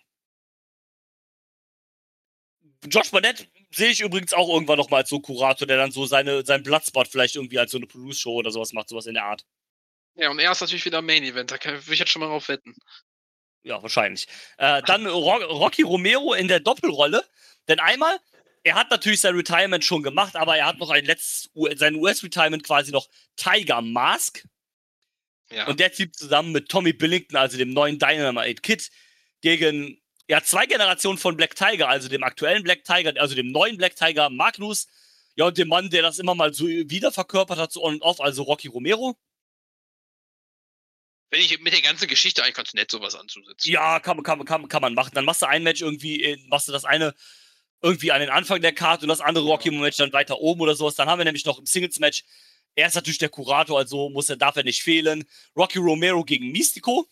Josh Barnett sehe ich übrigens auch irgendwann noch mal als so Kurator, der dann so seine, seinen Bloodspot vielleicht irgendwie als so eine Produce-Show oder sowas macht, sowas in der Art. Ja, und er ist natürlich wieder Main-Event, da will ich jetzt schon mal drauf wetten. Ja, wahrscheinlich. Äh, dann Ro- Rocky Romero in der Doppelrolle, denn einmal, er hat natürlich sein Retirement schon gemacht, aber er hat noch ein letztes, sein U S-Retirement quasi noch Tiger Mask. Ja. Und der zieht zusammen mit Tommy Billington, also dem neuen Dynamite Kid, gegen ja, zwei Generationen von Black Tiger, also dem aktuellen Black Tiger, also dem neuen Black Tiger Magnus, ja, und dem Mann, der das immer mal so wieder verkörpert hat, so on und off, also Rocky Romero. Wenn ich mit der ganzen Geschichte eigentlich ganz nett sowas anzusetzen. Ja, kann, kann, kann, kann man machen. Dann machst du ein Match irgendwie, machst du das eine irgendwie an den Anfang der Karte und das andere Rocky-Match dann weiter oben oder sowas. Dann haben wir nämlich noch im Singles-Match, er ist natürlich der Kurator, also muss er, darf er nicht fehlen. Rocky Romero gegen Mystico.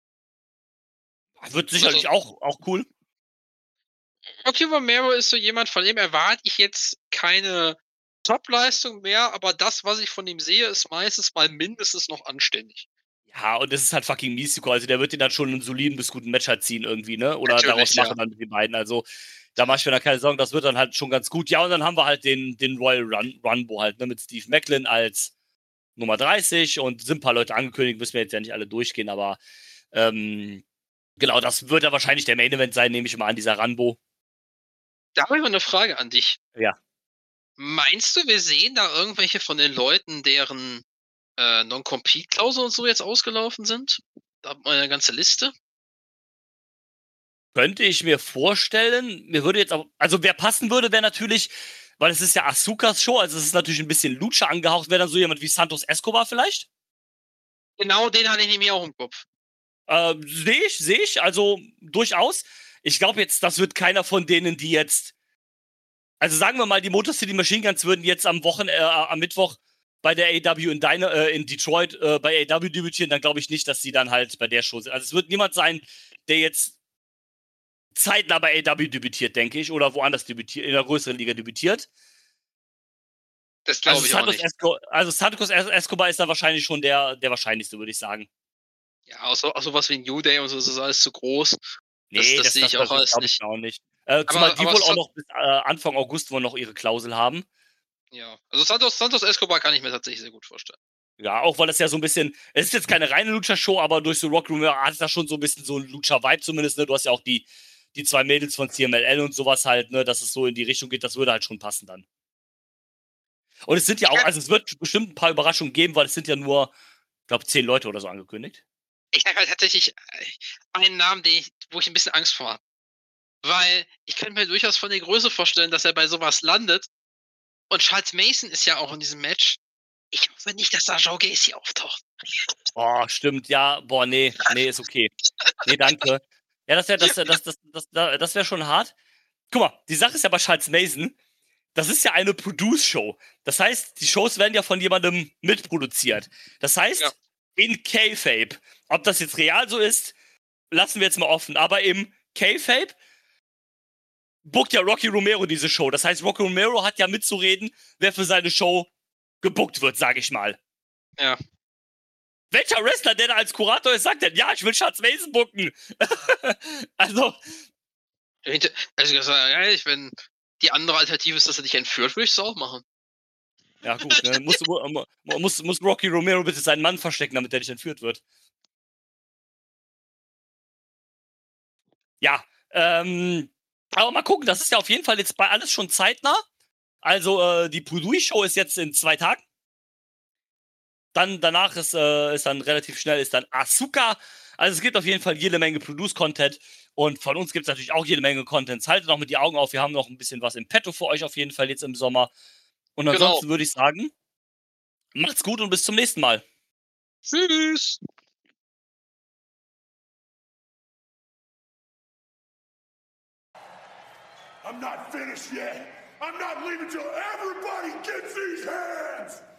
Wird sicherlich also, auch, auch cool. Rocky Romero ist so jemand, von dem erwarte ich jetzt keine Top-Leistung mehr, aber das, was ich von ihm sehe, ist meistens mal mindestens noch anständig. Ja, und das ist halt fucking Mystico, also der wird den dann schon einen soliden bis guten Match halt ziehen irgendwie, ne? Oder Natürlich, daraus machen ja. dann mit den beiden, also da mach ich mir da keine Sorgen, das wird dann halt schon ganz gut. Ja, und dann haben wir halt den, den Royal Run, Rumble halt, ne, mit Steve Macklin als Nummer dreißig und sind ein paar Leute angekündigt, müssen wir jetzt ja nicht alle durchgehen, aber ähm, genau, das wird ja wahrscheinlich der Main Event sein, nehme ich mal an, dieser Rambo. Da habe ich mal eine Frage an dich. Ja. Meinst du, wir sehen da irgendwelche von den Leuten, deren äh, Non-Compete-Klauseln und so jetzt ausgelaufen sind? Da haben wir eine ganze Liste. Könnte ich mir vorstellen. Mir würde jetzt auch, also wer passen würde, wäre natürlich, weil es ist ja Asukas Show, also es ist natürlich ein bisschen Lucha angehaucht, wäre dann so jemand wie Santos Escobar vielleicht? Genau, den hatte ich nämlich auch im Kopf. Äh, sehe ich, sehe ich, also durchaus. Ich glaube jetzt, das wird keiner von denen, die jetzt, also sagen wir mal, die Motor City Machine Guns würden jetzt am Wochen, äh, am Mittwoch bei der A E W in, Dyna, äh, in Detroit äh, bei A E W debütieren, dann glaube ich nicht, dass sie dann halt bei der Show sind. Also es wird niemand sein, der jetzt zeitnah bei A E W debütiert, denke ich, oder woanders debütiert, in einer größeren Liga debütiert. Das glaube also ich Santos auch nicht. Esco, also Santos Escobar ist dann wahrscheinlich schon der, der wahrscheinlichste, würde ich sagen. Ja, auch, so, auch sowas wie New Day und so, das ist alles zu groß. Nee, das, das, das sehe ich das, auch das alles nicht. nicht. Auch nicht. Äh, zumal aber, die aber wohl auch noch bis äh, Anfang August wohl noch ihre Klausel haben. Ja, also Santos, Santos Escobar kann ich mir tatsächlich sehr gut vorstellen. Ja, auch weil das ja so ein bisschen, es ist jetzt keine reine Lucha-Show, aber durch so Rock Romero hat es da schon so ein bisschen so ein Lucha-Vibe zumindest, ne? Du hast ja auch die, die zwei Mädels von C M L L und sowas halt, ne, dass es so in die Richtung geht, das würde halt schon passen dann. Und es sind ja auch, also es wird bestimmt ein paar Überraschungen geben, weil es sind ja nur, ich glaube, zehn Leute oder so angekündigt. Ich habe halt tatsächlich einen Namen, den ich, wo ich ein bisschen Angst vor habe. Weil ich könnte mir durchaus von der Größe vorstellen, dass er bei sowas landet. Und Charles Mason ist ja auch in diesem Match. Ich hoffe nicht, dass da Joe Gacy auftaucht. Boah, stimmt, ja. Boah, nee, nee, ist okay. Nee, danke. Ja, das wäre das, das, das, das, das wär schon hart. guck mal, die Sache ist ja bei Charles Mason, das ist ja eine Produce-Show. Das heißt, die Shows werden ja von jemandem mitproduziert. Das heißt, ja. in Kayfabe, ob das jetzt real so ist, lassen wir jetzt mal offen. Aber im Kayfabe bookt ja Rocky Romero diese Show. Das heißt, Rocky Romero hat ja mitzureden, wer für seine Show gebookt wird, sage ich mal. Ja. Welcher Wrestler, der da als Kurator ist, sagt denn, ja, ich will Charles Mason booken? also... Also, ehrlich, wenn die andere Alternative ist, dass er dich entführt, würde ich es auch machen. Ja, gut, ne? muss, muss, muss Rocky Romero bitte seinen Mann verstecken, damit er nicht entführt wird. Ja, ähm, aber mal gucken, das ist ja auf jeden Fall jetzt bei alles schon zeitnah. Also, äh, die Pudui-Show ist jetzt in zwei Tagen. Dann, danach ist, äh, ist dann relativ schnell, ist dann Asuka. Also, es gibt auf jeden Fall jede Menge Produce-Content. Und von uns gibt es natürlich auch jede Menge Contents. Haltet noch mit die Augen auf, wir haben noch ein bisschen was im Petto für euch auf jeden Fall jetzt im Sommer. Und ansonsten genau. würde ich sagen, macht's gut und bis zum nächsten Mal. Tschüss. I'm not finished yet. I'm not leaving till everybody gets these hands.